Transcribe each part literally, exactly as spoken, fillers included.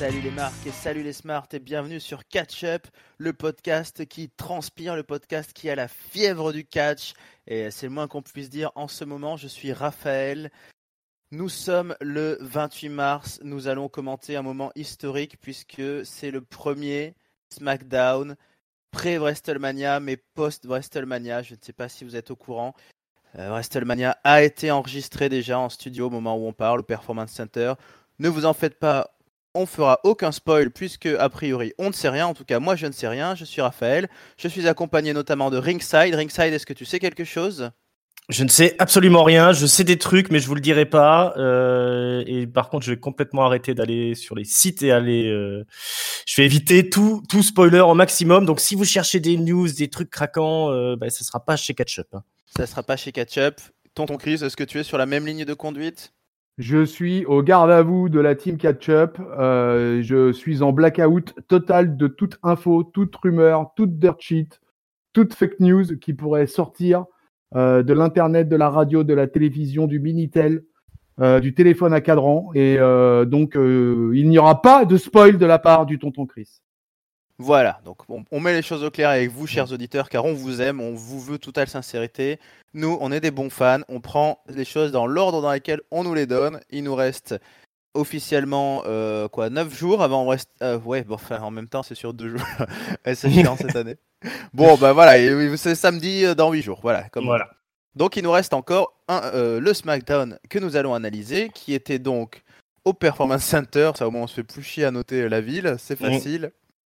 Salut les marques et salut les smarts et bienvenue sur Catch Up, le podcast qui transpire, le podcast qui a la fièvre du catch. Et c'est le moins qu'on puisse dire en ce moment. Je suis Raphaël. Nous sommes le vingt-huit mars. Nous allons commenter un moment historique puisque c'est le premier SmackDown pré-WrestleMania mais post-WrestleMania. Je ne sais pas si vous êtes au courant. Euh, WrestleMania a été enregistré déjà en studio au moment où on parle, au Performance Center. Ne vous en faites pas. On fera aucun spoil puisque a priori on ne sait rien, en tout cas moi je ne sais rien, je suis Raphaël, je suis accompagné notamment de Ringside. Ringside, est-ce que tu sais quelque chose ? Je ne sais absolument rien, je sais des trucs mais je vous le dirai pas euh, et par contre je vais complètement arrêter d'aller sur les sites et aller euh, je vais éviter tout, tout spoiler au maximum, donc si vous cherchez des news, des trucs craquants, euh, bah, ça sera pas chez Catch Up. Hein. Ça sera pas chez Catch Up. Tonton Chris, est-ce que tu es sur la même ligne de conduite ? Je suis au garde à vous de la team Catch-Up. Euh, je suis en blackout total de toute info, toute rumeur, toute dirt sheet, toute fake news qui pourrait sortir euh, de l'internet, de la radio, de la télévision, du Minitel, euh, du téléphone à cadran. Et euh, donc, euh, il n'y aura pas de spoil de la part du tonton Chris. Voilà, donc on, on met les choses au clair avec vous, chers auditeurs, car on vous aime, on vous veut totale sincérité. Nous, on est des bons fans, on prend les choses dans l'ordre dans lequel on nous les donne. Il nous reste officiellement euh, quoi, neuf jours avant reste euh, ouais, bon, enfin, en même temps, c'est sur deux jours. C'est chiant cette année. Bon, bah voilà, et, c'est samedi euh, dans huit jours, voilà. Comme voilà. Donc, il nous reste encore un, euh, le SmackDown que nous allons analyser, qui était donc au Performance Center. Ça, au moins, on se fait plus chier à noter la ville, c'est facile. Mmh.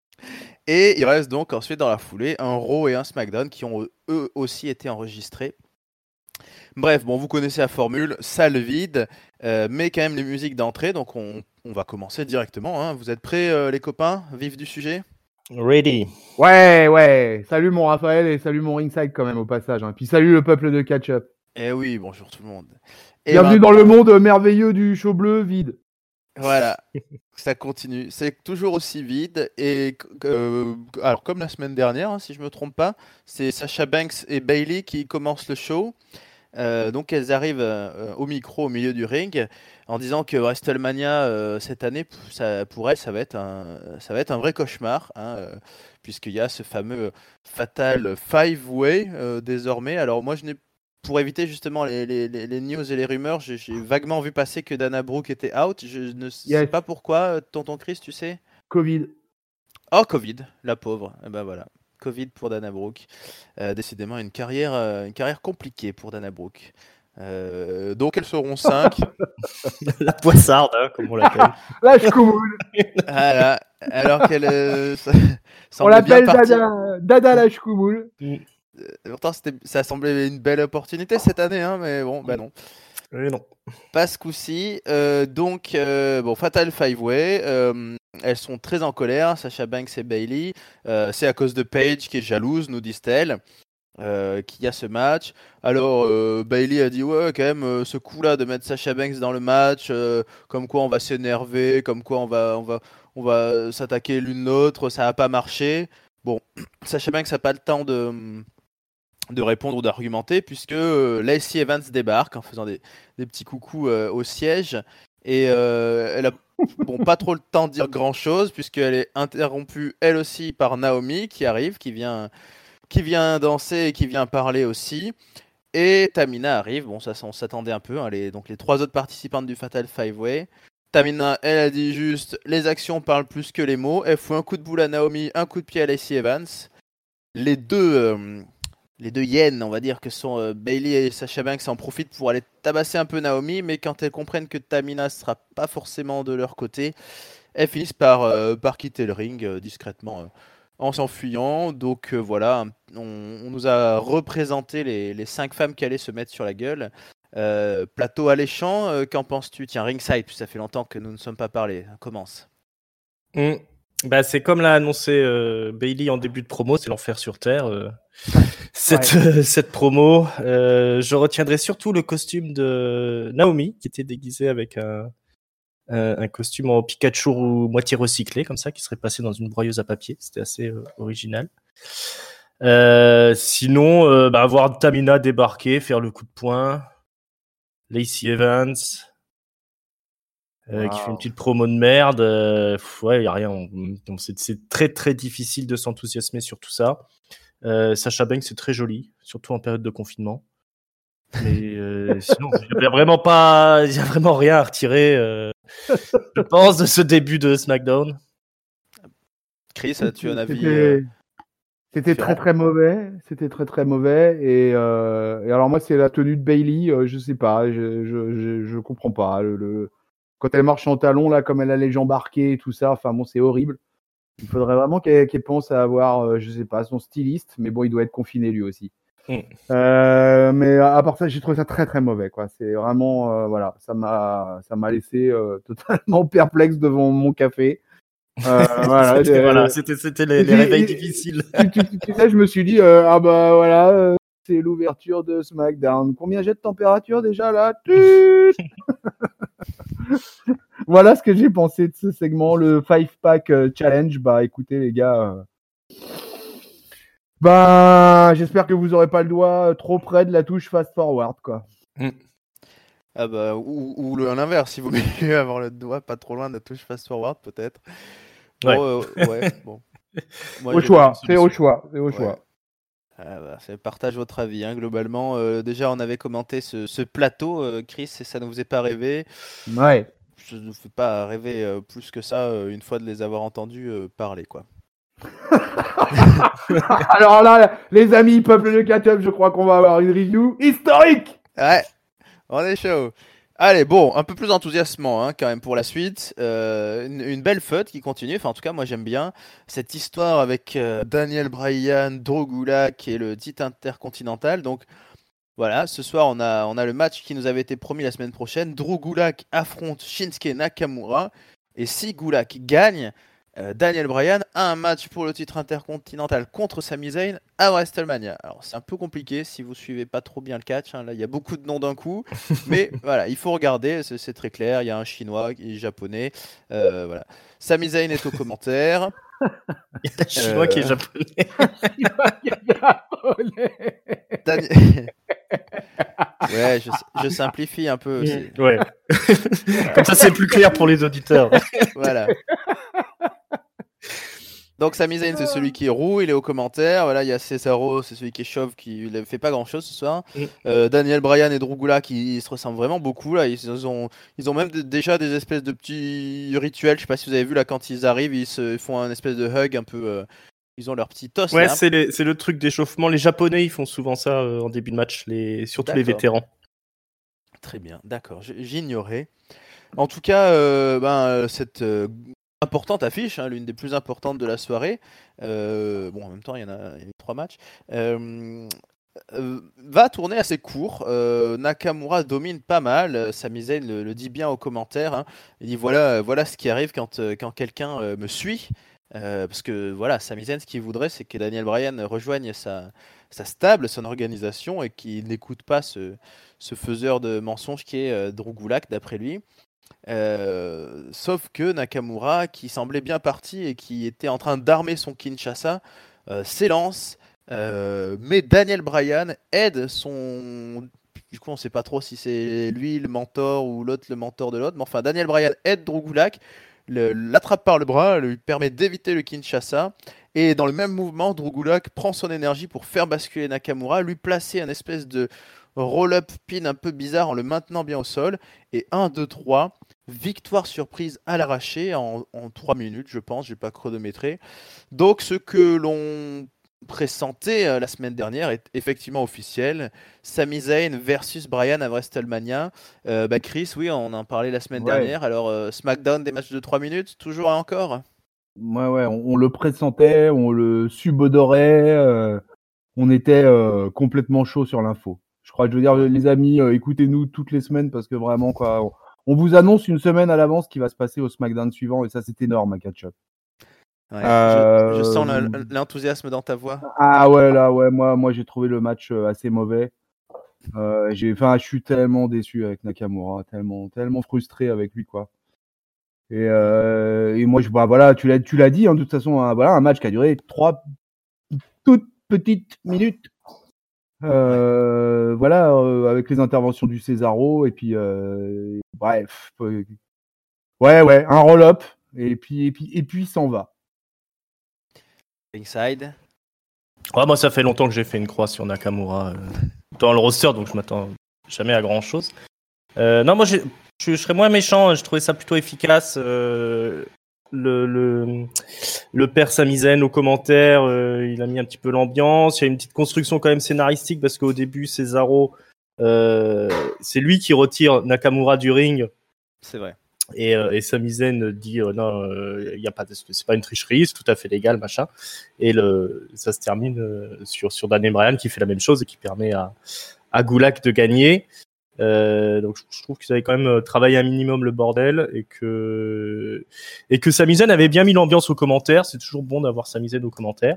Et il reste donc ensuite dans la foulée un Raw et un SmackDown qui ont eux aussi été enregistrés. Bref, bon, vous connaissez la formule, salle vide, euh, mais quand même les musiques d'entrée, donc on, on va commencer directement. Hein. Vous êtes prêts euh, les copains, vif du sujet ? Ready. Ouais, ouais. Salut mon Raphaël et salut mon Ringside quand même au passage. Hein. Puis salut le peuple de Catch-Up. Eh oui, bonjour tout le monde. Et bienvenue ben, dans le monde merveilleux du show bleu vide. Voilà, ça continue. C'est toujours aussi vide. Et euh, alors, comme la semaine dernière, hein, si je ne me trompe pas, c'est Sasha Banks et Bayley qui commencent le show. Euh, donc, elles arrivent euh, au micro au milieu du ring en disant que WrestleMania euh, cette année, ça, pour elles, ça va être un, ça va être un vrai cauchemar, hein, euh, puisqu'il y a ce fameux fatal five-way euh, désormais. Alors, moi, je n'ai Pour éviter justement les, les, les news et les rumeurs, j'ai, j'ai vaguement vu passer que Dana Brooke était out. Je ne sais yes. pas pourquoi. Tonton Chris, tu sais ? Covid. Oh, Covid, la pauvre. Et ben voilà, Covid pour Dana Brooke. Euh, décidément, une carrière, euh, une carrière compliquée pour Dana Brooke. Euh, donc, elles seront cinq. La poissarde, hein, comme on l'appelle. La chkoumoule. Voilà. Alors qu'elle euh, on l'appelle Dada, Dada la chkoumoule. Pourtant, c'était, ça semblait une belle opportunité cette année, hein, mais bon, bah non. Oui, non. Pas ce coup-ci. Euh, donc, euh, bon, Fatal Five-Way. Euh, elles sont très en colère, Sasha Banks et Bayley. Euh, c'est à cause de Paige qui est jalouse, nous disent-elles, euh, qu'il y a ce match. Alors, euh, Bayley a dit, ouais, quand même, euh, ce coup-là de mettre Sasha Banks dans le match, euh, comme quoi on va s'énerver, comme quoi on va, on va, on va s'attaquer l'une l'autre, ça n'a pas marché. Bon, Sasha Banks n'a pas le temps de... de répondre ou d'argumenter puisque euh, Lacey Evans débarque en faisant des, des petits coucous euh, au siège et euh, elle a bon, pas trop le temps de dire grand chose puisqu'elle est interrompue elle aussi par Naomi qui arrive, qui vient, qui vient danser et qui vient parler aussi, et Tamina arrive. Bon, ça on s'attendait un peu, hein, les, donc les trois autres participantes du Fatal Five-Way. Tamina, elle a dit juste les actions parlent plus que les mots. Elle fout un coup de boule à Naomi, un coup de pied à Lacey Evans. Les deux euh, Les deux hyènes, on va dire, que sont euh, Bayley et Sasha Banks, en profitent pour aller tabasser un peu Naomi, mais quand elles comprennent que Tamina ne sera pas forcément de leur côté, elles finissent par, euh, par quitter le ring euh, discrètement euh, en s'enfuyant. Donc euh, voilà, on, on nous a représenté les, les cinq femmes qui allaient se mettre sur la gueule. Euh, plateau alléchant, euh, qu'en penses-tu ? Tiens, Ringside, ça fait longtemps que nous ne sommes pas parlé. Commence. Mmh. Bah, c'est comme l'a annoncé euh, Bayley en début de promo, c'est l'enfer sur Terre. Euh, cette, ouais. euh, cette promo, euh, je retiendrai surtout le costume de Naomi, qui était déguisée avec un, un, un costume en Pikachu moitié recyclé, comme ça, qui serait passé dans une broyeuse à papier. C'était assez euh, original. Euh, sinon, euh, bah, voir Tamina débarquer, faire le coup de poing, Lacey Evans, euh, Wow. qui fait une petite promo de merde. Euh, pff, ouais, il y a rien. Donc c'est, c'est très très difficile de s'enthousiasmer sur tout ça. Euh, Sasha Banks, c'est très joli, surtout en période de confinement. Mais euh, sinon, il n'y a vraiment pas, il y a vraiment rien à retirer. Euh, je pense de ce début de SmackDown. Chris, as-tu un avis C'était, euh, c'était très différent très mauvais. C'était très très mauvais. Et, euh, et alors moi, c'est la tenue de Bayley. Euh, je sais pas. Je je, je, je comprends pas. Le, le- Quand elle marche en talons là, comme elle a les jambes arquées et tout ça. Enfin bon, c'est horrible. Il faudrait vraiment qu'elle, qu'elle pense à avoir, euh, je sais pas, son styliste. Mais bon, il doit être confiné lui aussi. Mm. Euh, mais à part ça, j'ai trouvé ça très très mauvais, quoi. C'est vraiment, euh, voilà, ça m'a, ça m'a laissé euh, totalement perplexe devant mon café. Euh, voilà, c'était, euh, voilà, c'était, c'était les, les et- réveils et- difficiles. tu, tu- tu- tu sais, je me suis dit, euh, ah bah voilà, euh, c'est l'ouverture de SmackDown. Combien j'ai de température déjà là? Tut Voilà ce que j'ai pensé de ce segment, le five pack euh, challenge. Bah écoutez les gars. euh, Bah, j'espère que vous aurez pas le doigt trop près de la touche fast forward, quoi. Ah bah, ou, ou le- l'inverse, si vous voulez avoir le doigt pas trop loin de la touche fast forward, peut-être. Ouais. Bon, euh, ouais, bon. Moi, Au j'ai- choix, une c'est au solution. choix, c'est au Ouais. choix. Ah bah, c'est- partage votre avis, hein, globalement. Euh, déjà, on avait commenté ce, ce plateau, euh, Chris, et ça ne vous est pas rêvé. Ouais. Je ne vous fais pas rêver euh, plus que ça, euh, une fois de les avoir entendus euh, parler, quoi. Alors là, les amis, peuple de catch-up, je crois qu'on va avoir une review historique. Ouais, on est chaud. Allez, bon, un peu plus enthousiasmant hein, quand même pour la suite. Euh, une, une belle feud qui continue. Enfin, en tout cas, moi j'aime bien cette histoire avec euh, Daniel Bryan, Drew Gulak et le titre intercontinental. Donc voilà, ce soir on a, on a le match qui nous avait été promis la semaine prochaine. Drew Gulak affronte Shinsuke Nakamura. Et si Gulak gagne, euh, Daniel Bryan a un match pour le titre intercontinental contre Sami Zayn à WrestleMania. Alors c'est un peu compliqué si vous suivez pas trop bien le catch, hein. Là il y a beaucoup de noms d'un coup, mais voilà, il faut regarder, c'est, c'est très clair. Il y a un chinois et un japonais. Euh, voilà. Sami Zayn est au commentaire. Il y a un chinois Euh, qui est japonais. Dani- Ouais, je, je simplifie un peu. c'est- Ouais. Comme ça, c'est plus clair pour les auditeurs. Voilà. Donc Sami Zayn c'est celui qui est roux, il est au commentaire. Voilà, il y a Cesaro, c'est celui qui est chauve, qui ne fait pas grand chose ce soir. Mm. Euh, Daniel Bryan et Drew Gulak qui ils se ressemblent vraiment beaucoup là. Ils, ils ont, ils ont même de- déjà des espèces de petits rituels. Je sais pas si vous avez vu là quand ils arrivent, ils se font un espèce de hug un peu. euh, Ils ont leur petit toast Ouais, là. c'est, les- c'est le truc d'échauffement. Les Japonais, ils font souvent ça euh, en début de match, les, surtout les D'accord. vétérans. Très bien, d'accord. J- J'ignorais. En tout cas, euh, ben, euh, cette euh, importante affiche, hein, l'une des plus importantes de la soirée. Euh, bon, en même temps, il y en a, il y a eu trois matchs. Euh, euh, va tourner assez court. Euh, Nakamura domine pas mal. Euh, Sami Zayn le, le dit bien aux commentaires, hein. Il dit voilà, euh, voilà ce qui arrive quand, euh, quand quelqu'un euh, me suit. Euh, parce que voilà, Sami Zayn, ce qu'il voudrait, c'est que Daniel Bryan rejoigne sa, sa stable, son organisation, et qu'il n'écoute pas ce, ce faiseur de mensonges qui est euh, Drew Gulak, d'après lui. Euh, sauf que Nakamura, qui semblait bien parti et qui était en train d'armer son Kinshasa, euh, s'élance. Euh, mais Daniel Bryan aide son. Du coup, on sait pas trop si c'est lui le mentor ou l'autre le mentor de l'autre. Mais enfin, Daniel Bryan aide Drew Gulak, le- l'attrape par le bras, lui permet d'éviter le Kinshasa. Et dans le même mouvement, Drew Gulak prend son énergie pour faire basculer Nakamura, lui placer un espèce de roll-up pin un peu bizarre en le maintenant bien au sol. Et un, deux, trois. Victoire surprise à l'arraché en, en trois minutes, je pense, j'ai pas chronométré. Donc ce que l'on pressentait euh, la semaine dernière est effectivement officiel. Sami Zayn versus Bryan à WrestleMania. Euh, bah Chris, oui, on en parlait la semaine Ouais. dernière. Alors euh, SmackDown, des matchs de trois minutes, toujours et encore. Ouais, ouais, on, on le pressentait, on le subodorait, euh, on était euh, complètement chaud sur l'info. Je crois que je veux dire, les amis, euh, écoutez-nous toutes les semaines parce que vraiment, quoi, on, on vous annonce une semaine à l'avance ce qui va se passer au SmackDown suivant et ça, c'est énorme à catch-up. Ouais, Euh, je, je sens le- l'enthousiasme dans ta voix. Ah ouais, là, ouais, moi, moi j'ai trouvé le match euh, assez mauvais. Euh, j'ai, enfin, je suis tellement déçu avec Nakamura, tellement, tellement frustré avec lui, quoi. Et, euh, et moi, je, bah, voilà, tu l'as, tu l'as dit, hein, de toute façon, hein, voilà, un match qui a duré trois toutes petites minutes. Euh, voilà, euh, avec les interventions du Cesaro et puis, euh, bref, euh, Ouais, ouais, un roll-up, et puis, et puis, et puis, il s'en va. Ringside. Ouais, moi, ça fait longtemps que j'ai fait une croix sur Nakamura euh, dans le roster, donc je m'attends jamais à grand chose. Euh, non, moi, j'ai, je, je serais moins méchant. Je trouvais ça plutôt efficace. Euh, le, le, le père Sami Zayn aux commentaires, euh, il a mis un petit peu l'ambiance. Il y a une petite construction quand même scénaristique parce qu'au début, Cesaro, euh, c'est lui qui retire Nakamura du ring. C'est vrai. Et, euh, et Sami Zayn dit euh, non, il euh, y a pas, de, c'est pas une tricherie, c'est tout à fait légal, machin. Et le, ça se termine euh, sur sur Daniel Bryan qui fait la même chose et qui permet à à Gulak de gagner. Euh, donc je trouve qu'ils avaient quand même travaillé un minimum le bordel et que et que Sami Zayn avait bien mis l'ambiance aux commentaires. C'est toujours bon d'avoir Sami Zayn aux commentaires.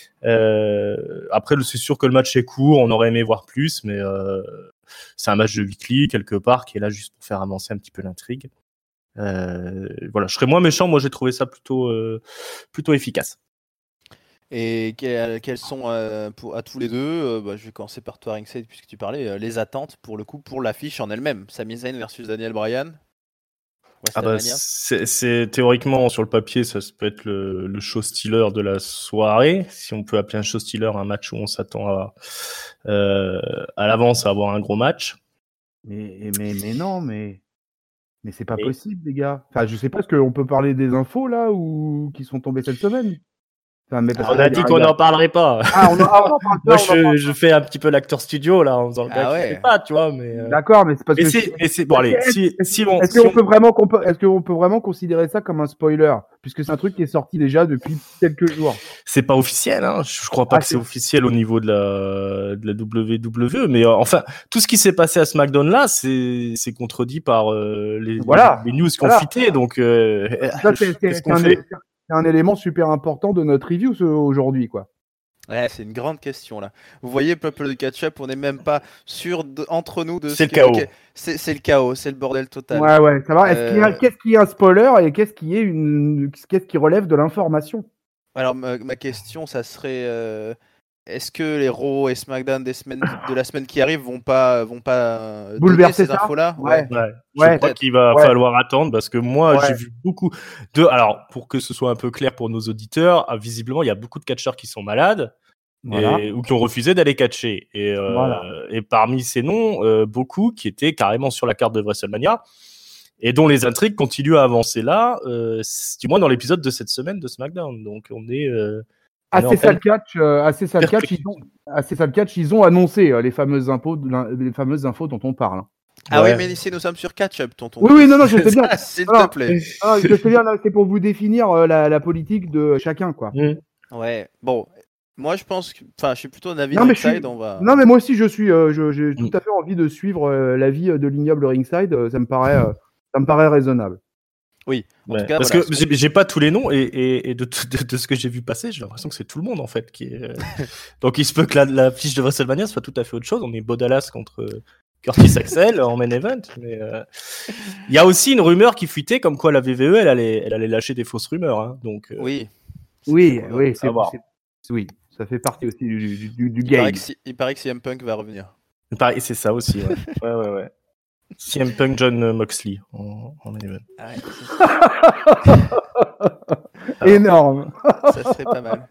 Euh, après, c'est sûr que le match est court, on aurait aimé voir plus, mais euh, c'est un match de weekly quelque part qui est là juste pour faire avancer un petit peu l'intrigue. Euh, voilà, je serais moins méchant. Moi, j'ai trouvé ça plutôt euh, plutôt efficace. Et quelles quelles sont euh, pour, à tous les deux, euh, bah, je vais commencer par toi Ringside puisque tu parlais, euh, les attentes pour le coup pour l'affiche en elle-même. Sami Zayn versus Daniel Bryan. Ah bah, c'est, c'est théoriquement sur le papier, ça, ça peut être le, le show stealer de la soirée, si on peut appeler un show stealer un match où on s'attend à euh, à l'avance à avoir un gros match. Mais mais mais non, mais mais c'est pas et... possible, les gars. Enfin, je sais pas, est-ce qu'on peut parler des infos là ou qui sont tombées cette semaine? Enfin, mais on a dit qu'on n'en parlerait pas. Ah, on en, ah, on en parle pas. Moi, je, parle je fais un petit peu l'acteur studio là en faisant le ah gars ouais. qui fait pas, tu vois. Mais euh... d'accord, mais c'est parce mais que c'est, mais c'est bon. Allez, si si on, est-ce si qu'on on... peut vraiment, qu'on peut, est-ce qu'on peut vraiment considérer ça comme un spoiler, puisque c'est un truc qui est sorti déjà depuis quelques jours. C'est pas officiel, hein. Je crois pas ah, que c'est... c'est officiel au niveau de la de la W W E, mais euh, enfin, tout ce qui s'est passé à SmackDown là, c'est c'est contredit par euh, les, voilà. les news qui ont voilà. fuité, donc euh, ça, c'est, c'est, c'est, un, c'est un élément super important de notre review ce, aujourd'hui, quoi. Ouais, c'est une grande question là. Vous voyez, peuple de catch-up, on n'est même pas sûr de, entre nous de. C'est le chaos. Okay. C'est, c'est le chaos, c'est le bordel total. Ouais, ouais, ça va. Est-ce euh... qu'il y a, qu'est-ce qui est un spoiler et qu'est-ce qui est une, qu'est-ce qui relève de l'information? Alors ma, ma question, ça serait, euh, est-ce que les Raw et SmackDown des semaines de la semaine qui arrive vont pas, vont pas bouleverser ces infos-là? Ouais. ouais. ouais. Je ouais. crois qu'il va ouais. falloir attendre parce que moi, ouais. j'ai vu beaucoup de. Alors, pour que ce soit un peu clair pour nos auditeurs, visiblement, il y a beaucoup de catcheurs qui sont malades. Voilà. Et, ou qui ont refusé d'aller catcher. Et, euh, voilà. et parmi ces noms, euh, beaucoup qui étaient carrément sur la carte de WrestleMania et dont les intrigues continuent à avancer là, euh, du moins dans l'épisode de cette semaine de SmackDown. Donc on est euh, assez sale catch, euh, assez sale catch, ils ont, assez sale catch, ils ont annoncé euh, les fameuses infos, les fameuses infos dont on parle. Ah ouais. oui, mais ici nous sommes sur catch-up, tonton. Oui, oui, non, non, je sais bien. S'il te plaît. Ah, je sais bien, là, c'est pour vous définir euh, la, la politique de chacun, quoi. Mm. Ouais. Bon. Moi, je pense que, enfin, je suis plutôt d'avis de Ringside. Suis... On va. Non, mais moi aussi, je suis, euh, je, j'ai tout à fait envie de suivre euh, l'avis de l'ignoble Ringside. Euh, ça me paraît, euh, ça me paraît raisonnable. Oui. En ouais. tout cas, parce voilà, que j'ai, j'ai pas tous les noms et, et, et de, de, de ce que j'ai vu passer, j'ai l'impression que c'est tout le monde en fait qui est. Euh... Donc il se peut que la, la fiche de WrestleMania soit tout à fait autre chose. On est Bo Dallas contre Curtis Axel en main event, mais il euh... y a aussi une rumeur qui fuitait comme quoi la V V E elle allait, elle allait lâcher des fausses rumeurs. Hein. Donc. Euh... Oui. Oui, oui, c'est, c'est, oui. Ça fait partie aussi du, du, du, du il game. Paraît si, il paraît que C M Punk va revenir. Il paraît, c'est ça aussi, ouais. ouais, ouais, ouais. C M Punk, John Moxley en, en event. Ah ouais, Alors, énorme. Ça serait pas mal.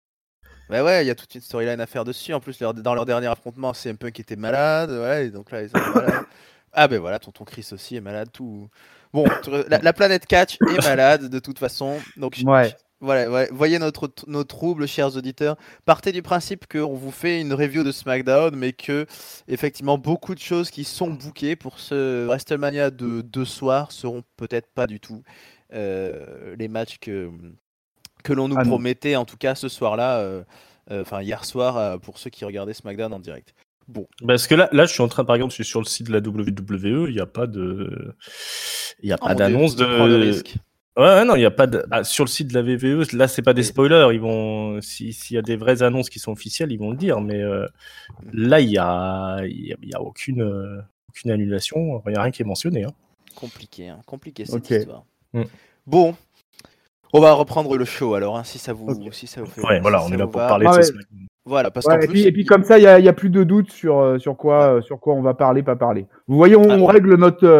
Bah ouais, il y a toute une storyline à faire dessus. En plus, leur, dans leur dernier affrontement, C M Punk était malade. Ouais, et donc là, ils sont malades. Ah ben voilà, tonton Chris aussi est malade. Tout. Bon, la, la planète Catch est malade de toute façon. Donc ouais. Voilà, ouais. Voyez notre, nos troubles, chers auditeurs. Partez du principe qu'on vous fait une review de SmackDown, mais que, effectivement, beaucoup de choses qui sont bookées pour ce WrestleMania de deux soirs seront peut-être pas du tout euh, les matchs que, que l'on nous ah promettait, en tout cas ce soir-là, euh, euh, enfin hier soir, euh, pour ceux qui regardaient SmackDown en direct. Bon. Parce que là, là, je suis en train, par exemple, je suis sur le site de la W W E, il n'y a pas de, il n'y a pas oh d'annonce Dieu, de. Le risque. Ouais, ouais, non, il y a pas de. Ah, sur le site de la V V E, là, c'est pas des spoilers. Ils vont, si, s'il y a des vraies annonces qui sont officielles, ils vont le dire. Mais euh, là, il y a, il y a, il y a aucune, euh, aucune annulation. Il y a rien qui est mentionné. Hein. Compliqué, hein. Compliqué cette okay. histoire. Mm. Bon, on va reprendre le show alors, hein, si ça vous, okay. si ça vous fait. Ouais, si voilà, on est là pour va. parler ah, de ouais. ce semaine. Voilà, parce ouais, qu'en et plus, puis, et puis comme ça, il y, y a plus de doute sur sur quoi, ouais. sur quoi on va parler, pas parler. Vous voyez, on, ah. on règle notre. Euh,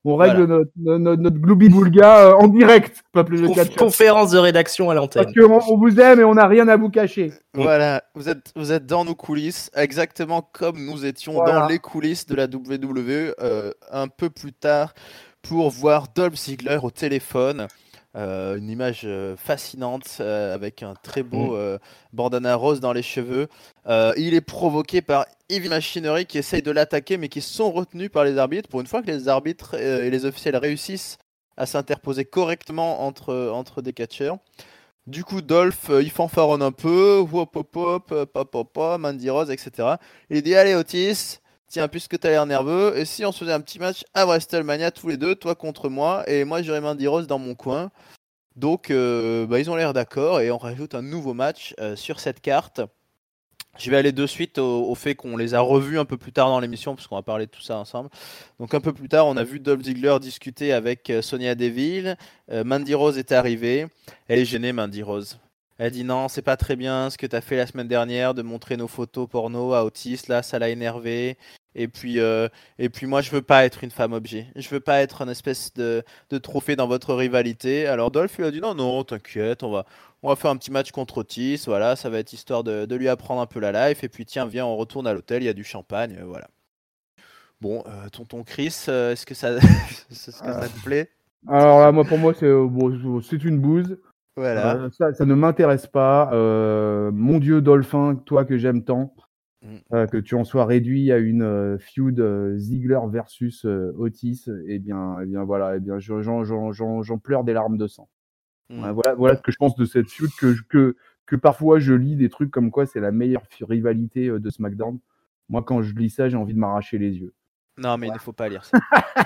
On règle Voilà. notre, notre, notre gloubi-boulga euh, en direct, peuple de Conf- catch-up. conférence de rédaction à l'antenne. Parce qu'on on vous aime et on n'a rien à vous cacher. Voilà, vous êtes, vous êtes dans nos coulisses, exactement comme nous étions Voilà. dans les coulisses de la W W E euh, un peu plus tard pour voir Dolph Ziggler au téléphone. Euh, une image euh, fascinante euh, avec un très beau euh, bandana rose dans les cheveux. Euh, il est provoqué par Heavy Machinery qui essaye de l'attaquer mais qui sont retenus par les arbitres. Pour une fois que les arbitres euh, et les officiels réussissent à s'interposer correctement entre, entre des catcheurs. Du coup, Dolph, euh, il fanfaronne un peu, hop hop hop, hop hop hop, hop, Mandy Rose, et cetera. Il dit allez Otis, tiens, puisque t'as l'air nerveux, et si on se faisait un petit match à WrestleMania tous les deux, toi contre moi, et moi j'aurais Mandy Rose dans mon coin. Donc, euh, bah, ils ont l'air d'accord, et on rajoute un nouveau match euh, sur cette carte. Je vais aller de suite au, au fait qu'on les a revus un peu plus tard dans l'émission, parce qu'on va parler de tout ça ensemble. Donc un peu plus tard, on a vu Dolph Ziggler discuter avec euh, Sonya Deville. Euh, Mandy Rose est arrivée. Elle est gênée, Mandy Rose. Elle dit non, c'est pas très bien ce que t'as fait la semaine dernière de montrer nos photos porno à Otis. Là, ça l'a énervé. Et puis, euh, et puis moi, je veux pas être une femme objet. Je veux pas être une espèce de, de trophée dans votre rivalité. Alors Dolph lui a dit non, non, t'inquiète, on va, on va faire un petit match contre Otis. Voilà, ça va être histoire de, de lui apprendre un peu la life. Et puis tiens, viens, on retourne à l'hôtel. Il y a du champagne, euh, voilà. Bon, euh, tonton Chris, euh, est-ce que ça, est-ce que ça te plaît? Alors là, moi, pour moi, c'est euh, bon, c'est une bouse. Voilà. Euh, ça, ça ne m'intéresse pas. Euh, mon Dieu, Dolphin, toi que j'aime tant, Mm. euh, que tu en sois réduit à une euh, feud euh, Ziggler versus euh, Otis, eh bien, eh bien voilà, eh bien, j'en, j'en, j'en, j'en pleure des larmes de sang. Mm. Ouais, voilà, voilà ce que je pense de cette feud, que, que, que parfois je lis des trucs comme quoi c'est la meilleure fi- rivalité euh, de SmackDown. Moi, quand je lis ça, j'ai envie de m'arracher les yeux. Non, mais il ne faut pas lire ça.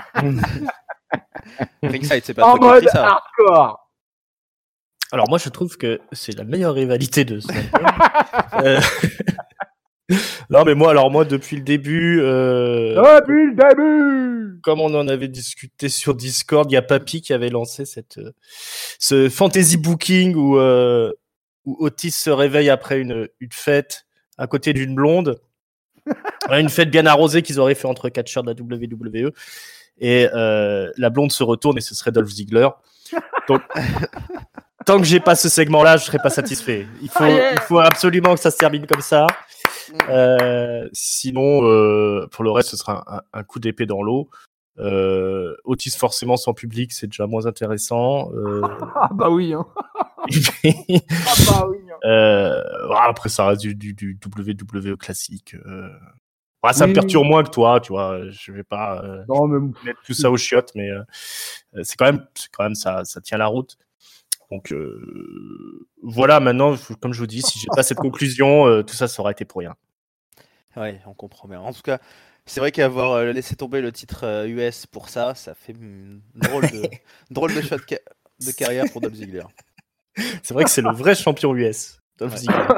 Ringside, c'est pas En toi qui mode écris ça. hardcore. Alors moi je trouve que c'est la meilleure rivalité de SmackDown. euh... Non mais moi alors moi depuis le début, euh... Depuis le début. comme on en avait discuté sur Discord, il y a Papy qui avait lancé cette euh, ce fantasy booking où euh, où Otis se réveille après une une fête à côté d'une blonde, une fête bien arrosée qu'ils auraient fait entre catcheurs de la W W E, et euh, la blonde se retourne et ce serait Dolph Ziggler. Donc tant que j'ai pas ce segment-là, je serai pas satisfait. Il faut, il faut absolument que ça se termine comme ça. Euh, sinon, euh, pour le reste, ce sera un, un coup d'épée dans l'eau. Euh, Otis forcément sans public, c'est déjà moins intéressant. Euh... Ah bah oui. Hein. Ah bah oui. Hein. euh, après, ça reste du, du, du W W E classique. Euh... Ouais, ça Oui, me perturbe oui. moins que toi, tu vois. Je vais pas euh, Non, mais... mettre tout ça aux chiottes, mais euh, c'est quand même, c'est quand même ça, ça tient la route. Donc euh, voilà, maintenant, comme je vous dis, si j'ai pas cette conclusion, euh, tout ça, ça aurait été pour rien. Ouais, on comprend bien. En tout cas, c'est vrai qu'avoir euh, laissé tomber le titre euh, U S pour ça, ça fait une drôle de, drôle de choix de, ca- de carrière pour Dolph Ziggler. C'est vrai que c'est le vrai champion U S, Dolph Ouais. Ziggler.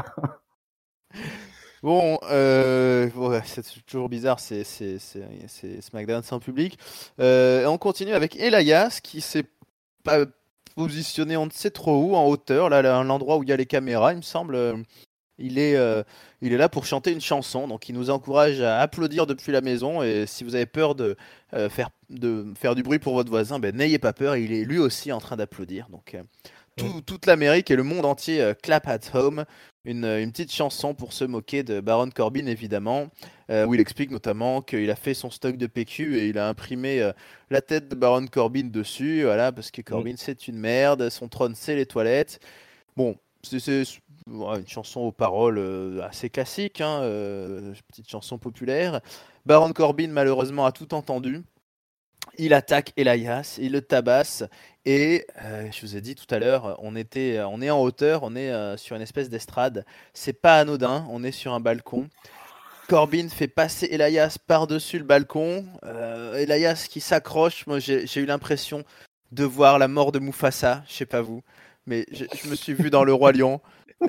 Bon, euh, ouais, c'est toujours bizarre, c'est, c'est, c'est, c'est SmackDown sans public. Euh, et on continue avec Elias qui s'est pas positionné on ne sait trop où, en hauteur, là, là, l'endroit où il y a les caméras, il me semble. euh, Il est, euh, il est là pour chanter une chanson, donc il nous encourage à applaudir depuis la maison. Et si vous avez peur de, euh, faire, de faire du bruit pour votre voisin, ben, n'ayez pas peur, il est lui aussi en train d'applaudir. Donc euh, tout- toute l'Amérique et le monde entier euh, clap at home. Une, une petite chanson pour se moquer de Baron Corbin, évidemment, euh, où il explique notamment qu'il a fait son stock de P Q et il a imprimé euh, la tête de Baron Corbin dessus, voilà, parce que Corbin c'est une merde, son trône c'est les toilettes. Bon, c'est, c'est ouais, une chanson aux paroles euh, assez classiques, hein, euh, petite chanson populaire. Baron Corbin malheureusement a tout entendu. Il attaque Elias, il le tabasse et euh, je vous ai dit tout à l'heure, on était, on est en hauteur, on est euh, sur une espèce d'estrade. C'est pas anodin, on est sur un balcon. Corbin fait passer Elias par-dessus le balcon. Euh, Elias qui s'accroche. Moi, j'ai, j'ai eu l'impression de voir la mort de Mufasa. Je sais pas vous, mais je, je me suis vu dans le Roi Lion.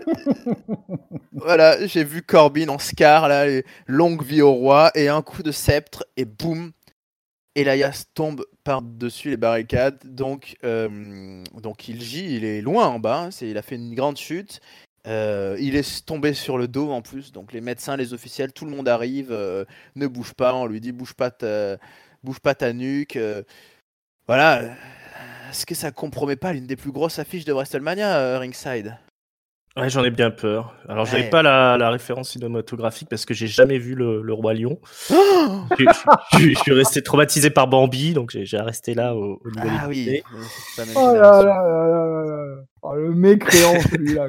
Voilà, j'ai vu Corbin en Scar, là, les longue vie au roi, et un coup de sceptre, et boum, Elias tombe par-dessus les barricades. Donc, euh, donc il gît, il est loin en bas, hein, c'est, il a fait une grande chute. Euh, il est tombé sur le dos en plus, donc les médecins, les officiels, tout le monde arrive, euh, ne bouge pas, on lui dit bouge pas ta, bouge pas ta nuque. Euh, voilà. Est-ce que ça compromet pas l'une des plus grosses affiches de WrestleMania, euh, Ringside? Ouais, j'en ai bien peur. Alors, j'avais Ouais. pas la, la référence cinématographique parce que j'ai jamais vu le, le Roi Lion. Oh je, je- je- je suis resté traumatisé par Bambi, donc j'ai, j'ai resté là au, au niveau ah des oui, idées. euh, c'est pas la même Oh là génération. là là là là là. Oh, le mécréant, celui-là.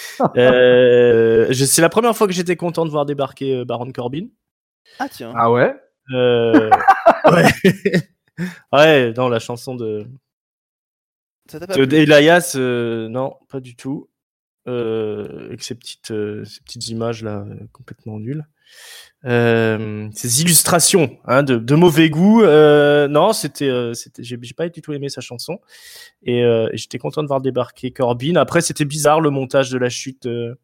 Euh, je- c'est la première fois que j'étais content de voir débarquer euh, Baron Corbin. Ah tiens. Ah ouais? Euh, ouais. Ouais, non, la chanson de, Ça t'a pas de plu? Elias, euh, non, pas du tout. Euh, avec ces petites, euh, ces petites images là, euh, complètement nulles. Euh, ces illustrations hein, de, de mauvais goût. Euh, non, c'était, euh, c'était, j'ai, j'ai pas du tout aimé sa chanson. Et, euh, et j'étais content de voir débarquer Corbin. Après, c'était bizarre le montage de la chute euh,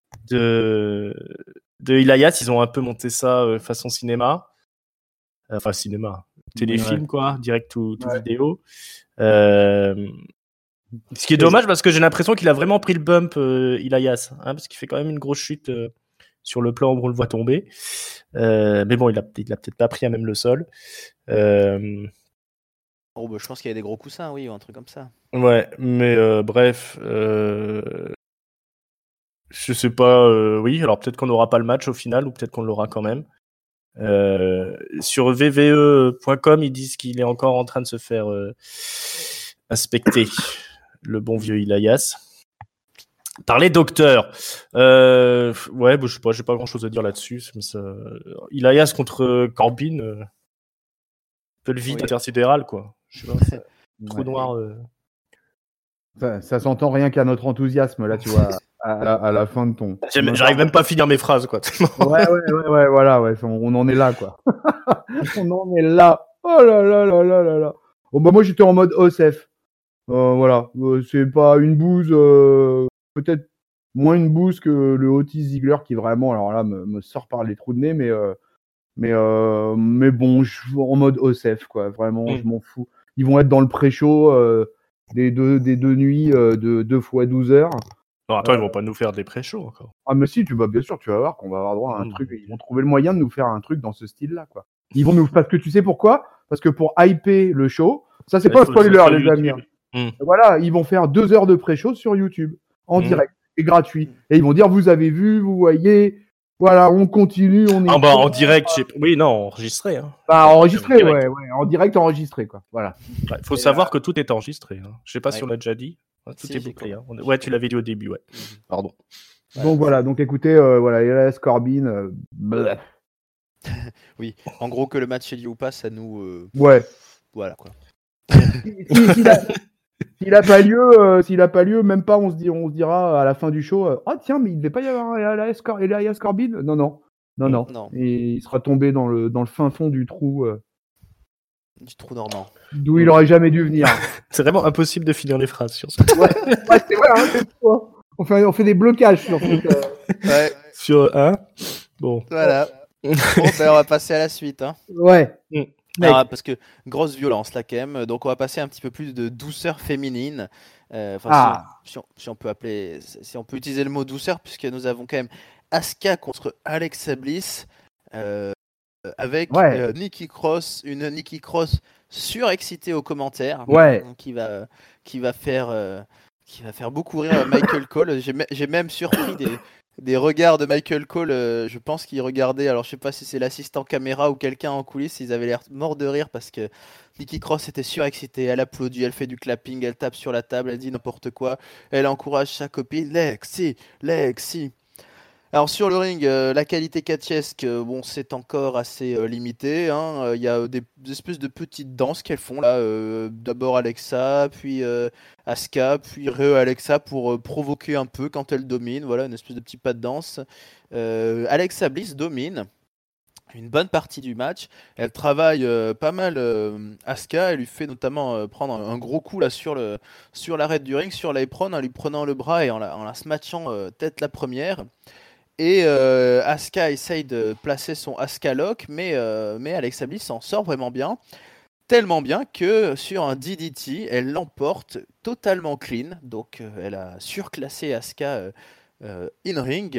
de de Elias. Ils ont un peu monté ça euh, façon cinéma. Enfin, cinéma, téléfilm Ouais. quoi, direct to, to Ouais. vidéo. Euh, ce qui est dommage parce que j'ai l'impression qu'il a vraiment pris le bump, euh, Elias, hein, parce qu'il fait quand même une grosse chute euh, sur le plan où on le voit tomber. Euh, mais bon, il a, il a peut-être pas pris à même le sol. Euh, Oh, bah, je pense qu'il y a des gros coussins, oui, ou un truc comme ça. ouais, mais euh, bref, euh, je sais pas. Euh, oui, alors peut-être qu'on n'aura pas le match au final, ou peut-être qu'on l'aura quand même. Euh, sur v v e point com, ils disent qu'il est encore en train de se faire euh, inspecter, le bon vieux Elias. Par les docteurs. Euh, ouais, bah, je sais pas, j'ai pas grand chose à dire là-dessus. Mais ça... Elias contre Corbin, euh, un peu le vide Oui. intersidéral, quoi. Je sais pas, ça- trou Ouais. noir. Euh... Ça, ça s'entend rien qu'à notre enthousiasme, là, tu vois, à, à la, à la fin de ton. J'aime- ton J'arrive même pas à finir mes phrases, quoi. Ouais, ouais, ouais, ouais, voilà, ouais, on, on en est là, quoi. On en est là. Oh là là là là là là. Bon, bah, moi, j'étais en mode O S F. Euh, voilà. Euh, c'est pas une bouse, euh, peut-être moins une bouse que le Otis Ziggler qui vraiment, alors là, me, me sort par les trous de nez, mais, euh, mais, euh, mais bon, je suis en mode O S F, quoi. Vraiment, Mm. je m'en fous. Ils vont être dans le pré-show, euh, des deux, des deux nuits, euh, de deux fois douze heures. Non, attends, ils vont pas nous faire des pré-shows encore. Ah, mais si, tu vas, bien sûr, tu vas voir qu'on va avoir droit à un Mmh. truc. Ils vont trouver le moyen de nous faire un truc dans ce style-là, quoi. Ils vont nous, parce que tu sais pourquoi? Parce que pour hyper le show, ça, c'est Ouais, pas un faut- faut spoiler, sur les amis. YouTube. Mm. Voilà, ils vont faire deux heures de pré-show sur YouTube, en Mm. direct, et gratuit. Et ils vont dire, vous avez vu, vous voyez, voilà, on continue, on est. Ah bah en direct, je sais pas- oui, non, enregistré. Hein. Bah, enregistré, En direct. ouais, ouais, en direct enregistré, quoi. Voilà. Ouais, faut Et savoir que tout est enregistré. Hein. Je sais pas Ouais. si on l'a déjà dit. Ouais, tout Si, est j'ai bouclé. compris. Hein. On- Ouais, tu l'avais dit au début, ouais. Pardon. Donc voilà, donc écoutez, euh, voilà, Elias Corbin, euh, bleh. Oui, en gros, que le match ait lieu ou pas, ça nous. euh, Ouais. Voilà quoi. Si- si- S'il a, s'il a pas lieu, euh, s'il a pas lieu, même pas, on se, dit, on se dira à la fin du show, euh, ah tiens, mais il devait pas y avoir Elias Cor- Elias Corbin. Non, non, non, non. Non. Et il sera tombé dans le, dans le fin fond du trou, euh, Du trou normand. d'où il aurait jamais dû venir. C'est vraiment impossible de finir les phrases sur ça. Ouais, ouais, c'est vrai, hein, c'est tout, hein. On fait, on fait des blocages sur cette, euh, Ouais, Sur un. Bon. voilà. Bon, ben, on va passer à la suite. Hein. Ouais. Mec. Alors, parce que grosse violence là quand même. Donc on va passer un petit peu plus de douceur féminine. Euh, Enfin, Ah. si, on, si, on, si on peut appeler, si on peut utiliser le mot douceur, puisque nous avons quand même Asuka contre Alexa Bliss, euh, avec Ouais. euh, Nikki Cross, une Nikki Cross surexcitée aux commentaires, Ouais. qui va, qui va faire, euh, qui va faire beaucoup rire Michael Cole. J'ai, me- j'ai même surpris des, des regards de Michael Cole. euh, je pense qu'il regardait. Alors je sais pas si c'est l'assistant caméra ou quelqu'un en coulisses. Ils avaient l'air morts de rire parce que Nikki Cross était surexcitée. Elle applaudit, elle fait du clapping, elle tape sur la table, elle dit n'importe quoi. Elle encourage sa copine. Lexi, Lexi. Alors sur le ring, euh, la qualité catchesque, euh, bon, c'est encore assez euh, limité. Hein. Euh, Il y a des, des espèces de petites danses qu'elles font là. euh, D'abord Alexa, puis euh, Asuka, puis re Alexa pour euh, provoquer un peu quand elle domine. Voilà, une espèce de petit pas de danse. Euh, Alexa Bliss domine une bonne partie du match. Elle travaille euh, pas mal euh, Asuka. Elle lui fait notamment euh, prendre un, un gros coup là sur le sur l'arête du ring, sur l'apron, en lui prenant le bras et en la, en la smatchant euh, tête la première. Et euh, Asuka essaye de placer son Asuka Lock, mais, euh, mais Alexa Bliss s'en sort vraiment bien. Tellement bien que sur un D D T, elle l'emporte totalement clean. Donc euh, elle a surclassé Asuka euh, euh, in-ring.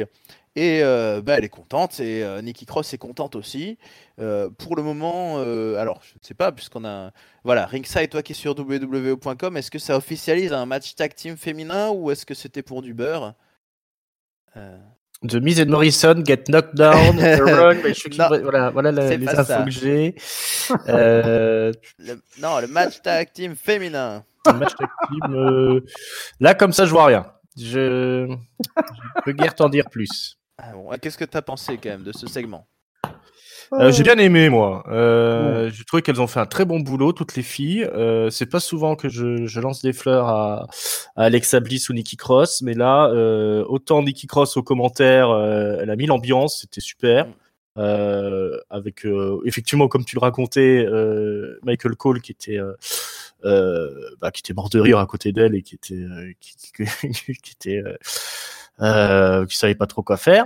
Et euh, bah, elle est contente, et euh, Nikki Cross est contente aussi. Euh, pour le moment, euh, alors je ne sais pas, puisqu'on a. Voilà, Ringside, toi qui es sur w w w point com, est-ce que ça officialise un match tag team féminin ou est-ce que c'était pour du beurre? euh... The Miz and Morrison get knocked down. wrong, mais je Non, voilà, voilà la, c'est les pas infos ça. que j'ai. Euh, Le- Non, le match tag team féminin. le match tag team. euh, Là, comme ça, je vois rien. Je, je peux guère t'en dire plus. Ah bon, qu'est-ce que tu as pensé quand même de ce segment? Euh, j'ai bien aimé, moi. Euh, J'ai trouvé qu'elles ont fait un très bon boulot, toutes les filles. Euh, c'est pas souvent que je, je lance des fleurs à, à Alexa Bliss ou Nikki Cross, mais là, euh, autant Nikki Cross aux commentaires, euh, elle a mis l'ambiance, c'était super. Mm. Euh, avec euh, effectivement, comme tu le racontais, euh, Michael Cole qui était euh, euh, bah, qui était mort de rire à côté d'elle et qui était euh, qui, qui, qui était euh, euh, qui savait pas trop quoi faire.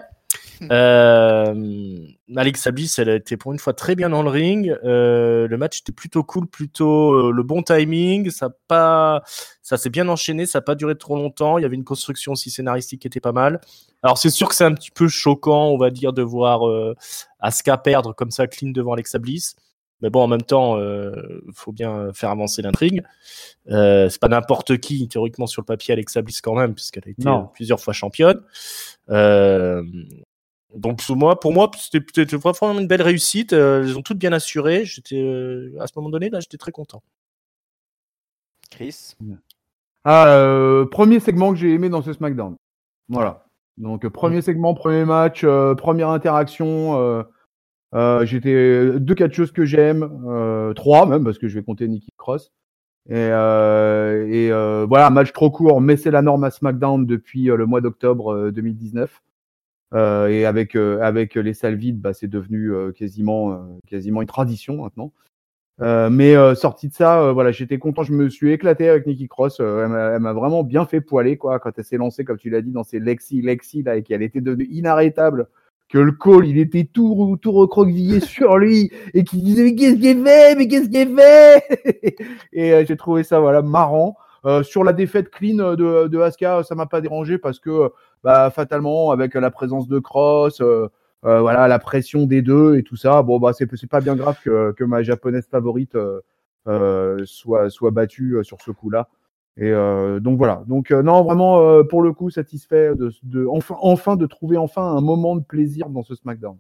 Euh, Alexa Bliss, elle a été pour une fois très bien dans le ring. Euh, le match était plutôt cool, plutôt euh, le bon timing. Ça pas, ça s'est bien enchaîné, ça n'a pas duré trop longtemps. Il y avait une construction aussi scénaristique qui était pas mal. Alors c'est sûr que c'est un petit peu choquant, on va dire, de voir euh, Asuka perdre comme ça clean devant Alexa Bliss. Mais bon, en même temps, euh, faut bien faire avancer l'intrigue. Euh, c'est pas n'importe qui, théoriquement sur le papier, Alexa Bliss quand même, puisqu'elle a été euh, plusieurs fois championne. Euh, donc pour moi, pour moi, c'était peut-être vraiment une belle réussite. Euh, elles ont toutes bien assuré. J'étais euh, à ce moment donné, là, j'étais très content. Chris. Ah, euh, premier segment que j'ai aimé dans ce SmackDown. Voilà. Donc euh, premier mmh. segment, premier match, euh, première interaction. Euh, euh, j'étais deux catcheuses que j'aime, euh, trois même parce que je vais compter Nikki Cross. Et, euh, et euh, voilà, match trop court, mais c'est la norme à SmackDown depuis euh, le mois d'octobre euh, deux mille dix-neuf. Euh, et avec euh, avec les salles vides, bah, c'est devenu euh, quasiment euh, quasiment une tradition maintenant. Euh, mais euh, sorti de ça, euh, voilà, j'étais content, je me suis éclaté avec Nikki Cross. Euh, elle, m'a, elle m'a vraiment bien fait poiler quoi quand elle s'est lancée, comme tu l'as dit, dans ses Lexi Lexi là, et qu'elle était devenue inarrêtable. Que le call, il était tout tout recroquevillé sur lui et qui disait mais qu'est-ce qu'il fait, mais qu'est-ce qu'il fait. Et euh, j'ai trouvé ça voilà marrant. Euh, sur la défaite clean de, de Asuka, ça m'a pas dérangé parce que bah, fatalement avec la présence de Cross, euh, euh, voilà la pression des deux et tout ça, bon bah c'est c'est pas bien grave que, que ma japonaise favorite euh, euh, soit soit battue sur ce coup-là. Et euh, donc voilà. Donc euh, non vraiment euh, pour le coup satisfait de, de enfin enfin de trouver enfin un moment de plaisir dans ce SmackDown.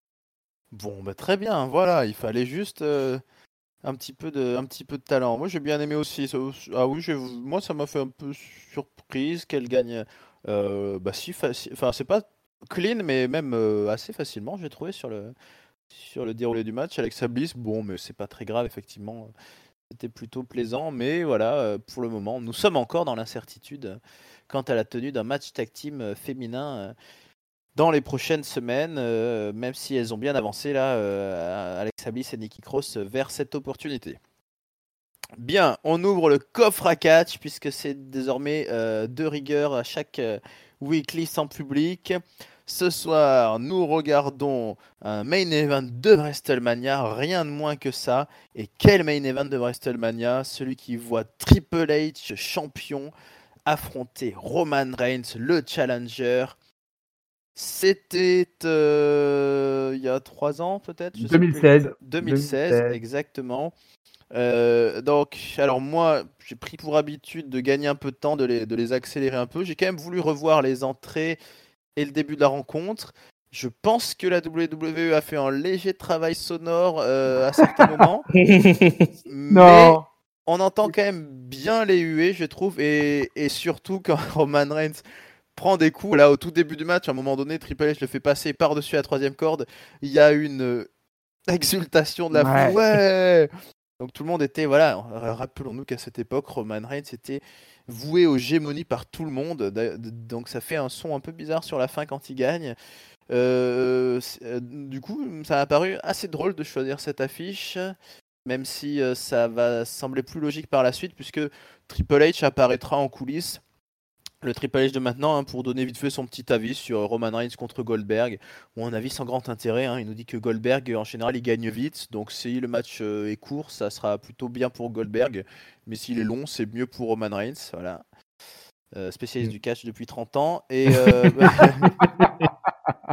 Bon bah très bien. Voilà, il fallait juste. Euh... Un petit peu de, un petit peu de talent. Moi, j'ai bien aimé aussi. Ça, ah oui, j'ai, moi, ça m'a fait un peu surprise qu'elle gagne. Euh, bah si, faci... enfin, c'est pas clean, mais même euh, assez facilement, j'ai trouvé sur le, sur le déroulé du match. Alexa Bliss, bon, mais c'est pas très grave, effectivement. C'était plutôt plaisant, mais voilà, pour le moment, nous sommes encore dans l'incertitude quant à la tenue d'un match tag team féminin dans les prochaines semaines, euh, même si elles ont bien avancé là, euh, Alexa Bliss et Nikki Cross vers cette opportunité. Bien, on ouvre le coffre à catch puisque c'est désormais euh, de rigueur à chaque euh, weekly sans public. Ce soir, nous regardons un main event de WrestleMania, rien de moins que ça. Et quel main event de WrestleMania? Celui qui voit Triple H champion affronter Roman Reigns, le challenger. C'était euh, il y a trois ans peut-être deux mille seize. deux mille seize, exactement. Euh, donc, alors moi, j'ai pris pour habitude de gagner un peu de temps, de les, de les accélérer un peu. J'ai quand même voulu revoir les entrées et le début de la rencontre. Je pense que la W W E a fait un léger travail sonore euh, à certains moments. mais non. On entend quand même bien les huées, je trouve. Et, et surtout quand Roman Reigns prend des coups, là au tout début du match, à un moment donné, Triple H le fait passer par-dessus la troisième corde. Il y a une exultation de la ouais. foule. Ouais. Donc tout le monde était, voilà, rappelons-nous qu'à cette époque, Roman Reigns était voué aux gémonies par tout le monde. Donc ça fait un son un peu bizarre sur la fin quand il gagne. Euh, du coup, ça m'a paru assez drôle de choisir cette affiche, même si ça va sembler plus logique par la suite, puisque Triple H apparaîtra en coulisses. Le Triple H de maintenant, hein, pour donner vite fait son petit avis sur Roman Reigns contre Goldberg. Bon, un avis sans grand intérêt, hein. Il nous dit que Goldberg, en général, il gagne vite. Donc si le match euh, est court, ça sera plutôt bien pour Goldberg. Mais s'il est long, c'est mieux pour Roman Reigns. Voilà. Euh, spécialiste mmh. du catch depuis trente ans. Et, euh...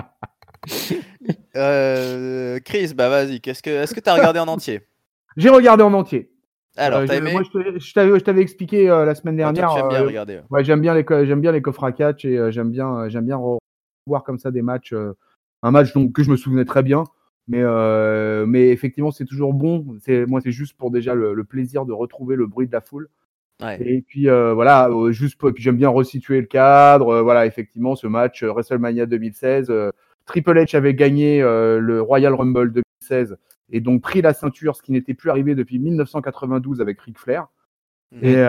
Euh, Chris, bah vas-y, qu'est-ce que, est-ce que tu as regardé en entier? J'ai regardé en entier. Alors, Euh, t'as je, aimé? moi, je, te- je t'avais, je t'avais expliqué euh, la semaine Ouais, toi, dernière. tu aimes bien euh, regarder. ouais. ouais, j'aime bien les, co- j'aime bien les coffres à catch et euh, j'aime bien, euh, j'aime bien re- voir comme ça des matchs. euh, un match donc que je me souvenais très bien, mais euh, mais effectivement, c'est toujours bon. C'est moi, c'est juste pour déjà le, le plaisir de retrouver le bruit de la foule. Ouais. Et puis euh, voilà, euh, juste pour, et puis j'aime bien resituer le cadre. euh, voilà, effectivement, ce match euh, WrestleMania deux mille seize, euh, Triple H avait gagné euh, le Royal Rumble deux mille seize et donc pris la ceinture, ce qui n'était plus arrivé depuis dix-neuf cent quatre-vingt-douze avec Ric Flair. Mhm. Et,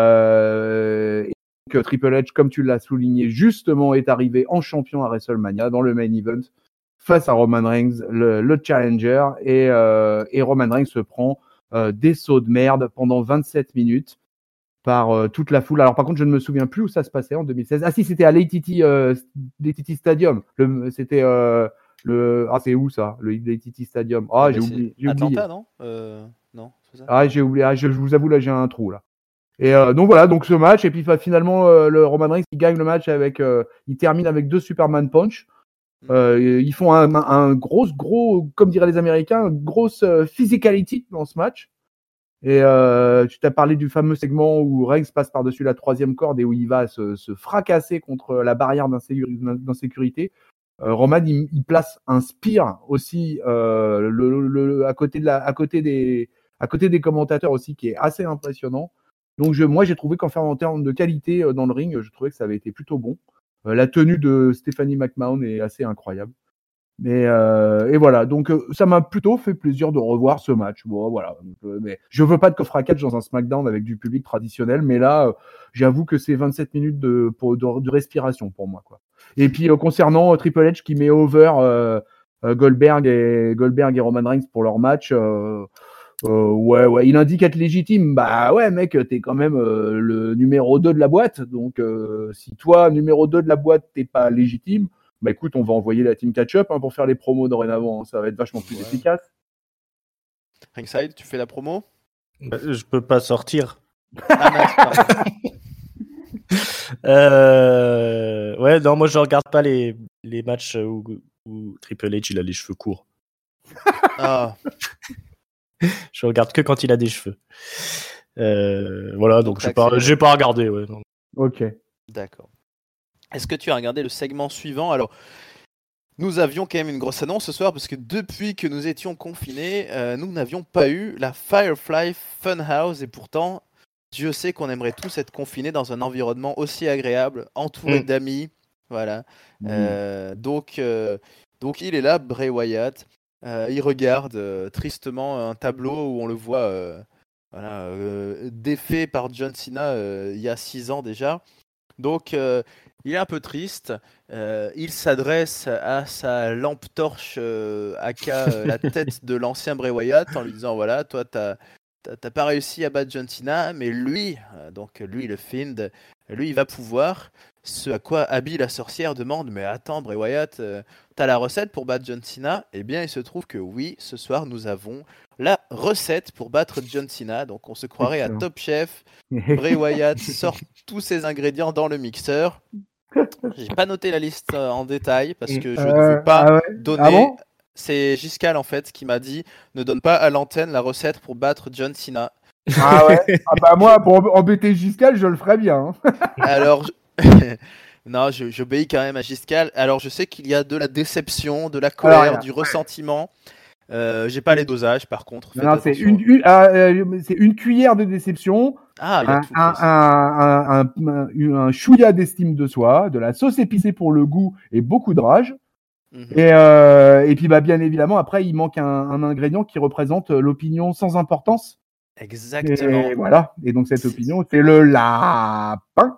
euh, et donc, Triple H, comme tu l'as souligné justement, est arrivé en champion à WrestleMania dans le main event face à Roman Reigns, le, le challenger, et, euh, et Roman Reigns se prend euh, des sauts de merde pendant vingt-sept minutes par euh, toute la foule. Alors par contre, je ne me souviens plus où ça se passait en deux mille seize. Ah si, c'était à l'A T T, euh, l'A T T Stadium. Le, c'était euh, le ah c'est où ça, le l'A T T Stadium. Ah, Ah, j'ai bah, c'est oublié, j'ai oublié. Atlanta, non euh, Non, c'est ça? Ah j'ai oublié. Ah, je, je vous avoue là, j'ai un trou là. Et euh, donc voilà, donc ce match, et puis bah, finalement euh, le Roman Reigns il gagne le match avec, euh, il termine avec deux Superman Punch. Euh, ils font un, un, un gros, gros, comme diraient les Américains, une grosse euh, physicality dans ce match. Et euh, tu t'as parlé du fameux segment où Reigns passe par-dessus la troisième corde et où il va se, se fracasser contre la barrière d'insécurité. Euh, Roman, il, il place un spear aussi euh, le, le, le, à côté de la, à côté des, à côté des commentateurs aussi, qui est assez impressionnant. Donc je, moi, j'ai trouvé qu'en en termes de qualité euh, dans le ring, je trouvais que ça avait été plutôt bon. Euh, la tenue de Stephanie McMahon est assez incroyable. Mais euh, et voilà, donc euh, ça m'a plutôt fait plaisir de revoir ce match. Bon, voilà. Donc, euh, mais je veux pas de coffre à catch dans un SmackDown avec du public traditionnel, mais là, euh, j'avoue que c'est vingt-sept minutes de, pour, de, de respiration pour moi, quoi. Et puis euh, concernant euh, Triple H qui met over euh, euh, Goldberg et Goldberg et Roman Reigns pour leur match. Euh, euh, ouais, ouais, il indique être légitime. Bah ouais, mec, t'es quand même euh, le numéro deux de la boîte. Donc, euh, si toi, numéro deux de la boîte, t'es pas légitime, bah écoute, on va envoyer la team catch-up hein, pour faire les promos dorénavant. Hein, ça va être vachement plus Ouais. efficace. Ringside, tu fais la promo? Bah, je peux pas sortir. Ah mince, pardon. Euh... Ouais, non, moi je regarde pas les, les matchs où, où Triple H il a les cheveux courts. Ah, Je regarde que quand il a des cheveux. Euh, voilà, donc, Donc, j'ai t'as pas, accéléré. j'ai pas regardé. Ouais, non. Ok. d'accord. Est-ce que tu as regardé le segment suivant? Alors, nous avions quand même une grosse annonce ce soir parce que depuis que nous étions confinés, euh, nous n'avions pas eu la Firefly Funhouse et pourtant, Dieu sait qu'on aimerait tous être confinés dans un environnement aussi agréable, entouré Mm. d'amis. Voilà. Mm. Euh, donc, euh, donc, il est là, Bray Wyatt. Euh, il regarde euh, tristement un tableau où on le voit euh, voilà, euh, défait par John Cena euh, il y a six ans déjà. Donc, euh, il est un peu triste. Euh, il s'adresse à sa lampe torche, euh, aka euh, la tête de l'ancien Bray Wyatt, en lui disant voilà, toi, t'as, t'as, t'as pas réussi à battre John Cena, mais lui, euh, donc lui, le Fiend, lui, il va pouvoir. Ce à quoi Abby la sorcière demande mais attends, Bray Wyatt, euh, t'as la recette pour battre John Cena? Eh bien, il se trouve que oui, ce soir, nous avons la recette pour battre John Cena. Donc, on se croirait à Excellent. Top Chef. Bray Wyatt sort tous ses ingrédients dans le mixeur. J'ai pas noté la liste euh, en détail parce que je ne Euh, veux pas ah ouais. donner. Ah bon C'est Giscal en fait qui m'a dit ne donne pas à l'antenne la recette pour battre John Cena. Ah ouais. Ah bah moi, pour emb- embêter Giscal, je le ferais bien. Hein. Alors, je- non, je- j'obéis quand même à Giscal. Alors, je sais qu'il y a de la déception, de la colère, Alors, il y a- du ressentiment. Euh, j'ai pas les dosages par contre. Non, Faites non, c'est attention. une, une- ah, euh, c'est une cuillère de déception, Ah, il y a un, tout. un, Chris. un, un, un, un chouïa d'estime de soi, de la sauce épicée pour le goût et beaucoup de rage. Mhm. Et, euh, et puis, bah, bien évidemment, après, il manque un, un ingrédient qui représente l'opinion sans importance. Exactement. Et voilà. Et donc, cette opinion, c'est le lapin.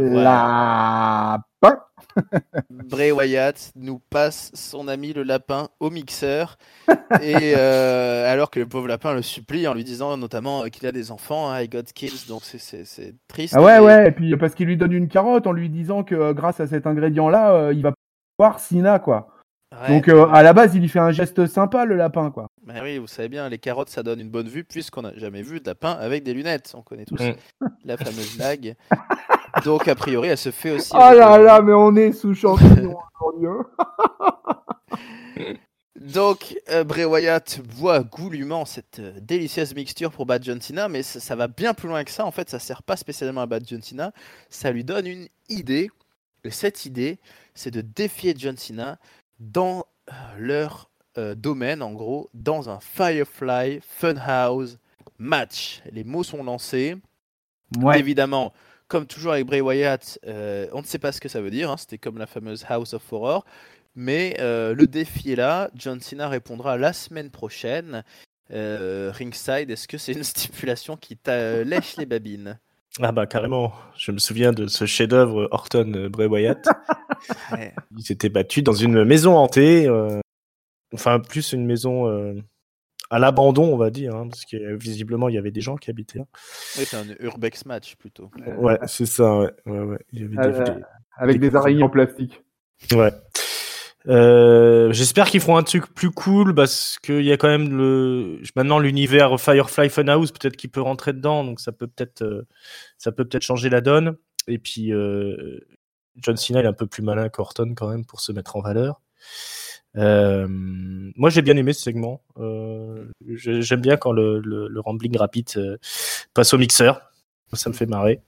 Voilà. Lapin. Bray Wyatt nous passe son ami le lapin au mixeur et euh, alors que le pauvre lapin le supplie en lui disant notamment euh, qu'il a des enfants, hein, I got kids, donc c'est, c'est, c'est triste. Ah ouais, mais... ouais. Et puis, parce qu'il lui donne une carotte en lui disant que euh, grâce à cet ingrédient-là, euh, il va pouvoir Cena, quoi. Ouais, Donc, euh, à la base, il lui fait un geste sympa, le lapin, quoi. bah oui, vous savez bien, les carottes ça donne une bonne vue puisqu'on n'a jamais vu de lapin avec des lunettes. On connaît tous Mm. la fameuse blague. Donc a priori, elle se fait aussi. Oh là là, mais on est sous champignon aujourd'hui. Hein. Donc, euh, Bray Wyatt boit goulûment cette euh, délicieuse mixture pour battre John Cena, mais ça, ça va bien plus loin que ça. En fait, ça sert pas spécialement à battre John Cena, ça lui donne une idée. Et cette idée, c'est de défier John Cena dans euh, leur euh, domaine, en gros, dans un Firefly Funhouse match. Les mots sont lancés. Ouais. Évidemment, comme toujours avec Bray Wyatt, euh, on ne sait pas ce que ça veut dire. Hein, c'était comme la fameuse House of Horror. Mais euh, le défi est là. John Cena répondra la semaine prochaine. Euh, ringside, est-ce que c'est une stipulation qui t'a lèche les babines? Ah bah carrément, je me souviens de ce chef-d'œuvre Orton euh, Bray Wyatt. Ouais. Ils s'étaient battus dans une maison hantée, euh, enfin plus une maison euh, à l'abandon on va dire, hein, parce que euh, visiblement il y avait des gens qui habitaient là. Oui, c'est un urbex match plutôt. Ouais, c'est ça, ouais. ouais, ouais. Il y avait des, Euh, des- Avec des des araignées en plastique. Ouais. Euh, j'espère qu'ils feront un truc plus cool parce qu'il y a quand même le maintenant l'univers Firefly Funhouse, peut-être qu'il peut rentrer dedans, donc ça peut peut-être euh, ça peut peut-être changer la donne. Et puis euh, John Cena il est un peu plus malin qu'Orton quand même pour se mettre en valeur. Euh, moi j'ai bien aimé ce segment. Euh, je- j'aime bien quand le, le, le rambling rapide euh, passe au mixeur. Ça me fait marrer.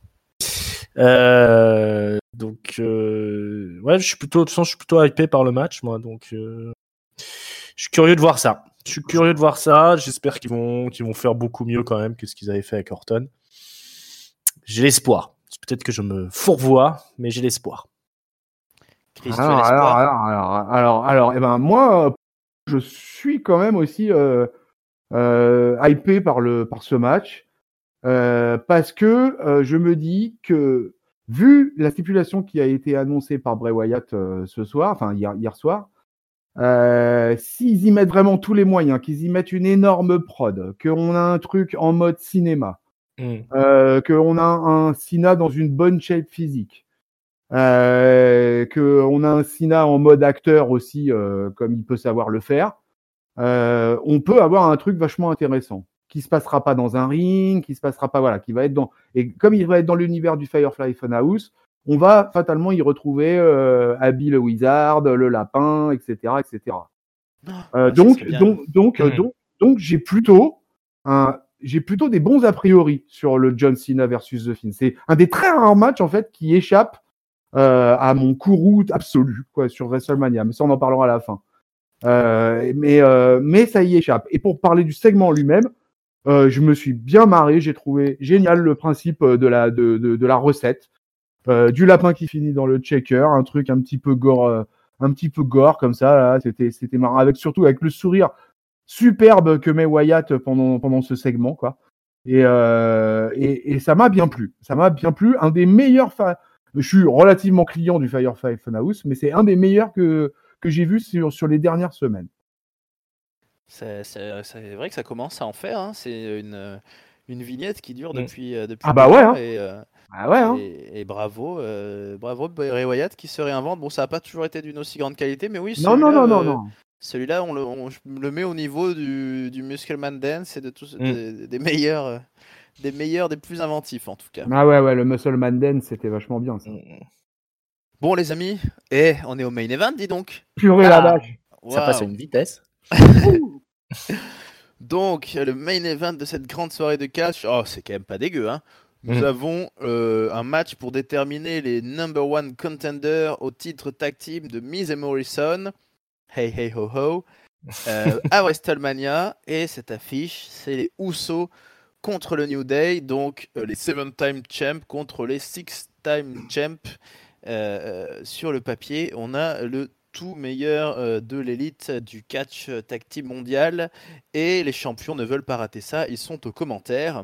Euh, donc euh, ouais, je suis plutôt de toute façon, je suis plutôt hypé par le match moi, donc euh, je suis curieux de voir ça. Je suis curieux de voir ça. J'espère qu'ils vont qu'ils vont faire beaucoup mieux quand même que ce qu'ils avaient fait avec Orton. J'ai l'espoir. Peut-être que je me fourvoie, mais j'ai l'espoir. Chris, tu as Alors, alors, l'espoir? alors, alors, alors, alors, eh ben, moi, je suis quand même aussi euh, euh, hypé par, le, par ce match euh, parce que euh, je me dis que, vu la stipulation qui a été annoncée par Bray Wyatt euh, ce soir, enfin hier, hier soir, euh, s'ils y mettent vraiment tous les moyens, qu'ils y mettent une énorme prod, qu'on a un truc en mode cinéma, Mm. euh, qu'on a un Cena dans une bonne shape physique, euh, qu'on a un Cena en mode acteur aussi, euh, comme il peut savoir le faire, euh, on peut avoir un truc vachement intéressant, qui se passera pas dans un ring, qui se passera pas, voilà, qui va être dans, et comme il va être dans l'univers du Firefly Funhouse, on va fatalement y retrouver euh, Abby le Wizard, le lapin, et cetera, et cetera. Oh, Euh, ouais, ça donc, serait bien. donc, donc, Mmh. euh, donc, donc, j'ai plutôt un, j'ai plutôt des bons a priori sur le John Cena versus The Fiend. C'est un des très rares matchs en fait qui échappe euh, à mon courroux absolu quoi sur WrestleMania. Mais ça, on en parlera à la fin. Euh, mais, euh, mais ça y échappe. Et pour parler du segment lui-même, euh, je me suis bien marré. J'ai trouvé génial le principe de la de, de, de la recette. Euh, du lapin qui finit dans le checker, un truc un petit peu gore, euh, un petit peu gore comme ça. Là, c'était c'était marrant, avec surtout avec le sourire superbe que met Wyatt pendant pendant ce segment, quoi. Et euh, et, et ça m'a bien plu. Ça m'a bien plu. Un des meilleurs. Fa... Je suis relativement client du Firefly Funhouse, mais c'est un des meilleurs que que j'ai vu sur sur les dernières semaines. C'est, c'est, c'est vrai que ça commence à en faire. Hein. C'est une, une vignette qui dure Mm. depuis, euh, depuis Ah bah deux ouais, ans. hein. Et, euh, Ah ouais. Hein. et, et bravo, euh, bravo Bray Wyatt qui se réinvente. Bon, ça n'a pas toujours été d'une aussi grande qualité, mais oui, Non celui-là, non non non euh, non. celui-là on, le, on je le met au niveau du, du Muscleman Dance et de tous, Mm. des, des meilleurs, euh, des meilleurs, des plus inventifs en tout cas. Ah ouais ouais, le Muscle Man Dance, c'était vachement bien ça. Mm. Bon les amis, eh, on est au main event, dis donc. Purée Ah. la vache. Ça passe à Waouh. une vitesse. Donc, le main event de cette grande soirée de catch, oh, c'est quand même pas dégueu, hein. Nous Mm. avons euh, un match pour déterminer les number one contenders au titre tag team de Miz et Morrison. Hey, hey, ho, ho. Euh, à WrestleMania. Et cette affiche, c'est les Usos contre le New Day. Donc, euh, les seven-time champs contre les six-time champs. Euh, sur le papier, on a le tout meilleur euh, de l'élite du catch euh, tag team mondial et les champions ne veulent pas rater ça, ils sont aux commentaires.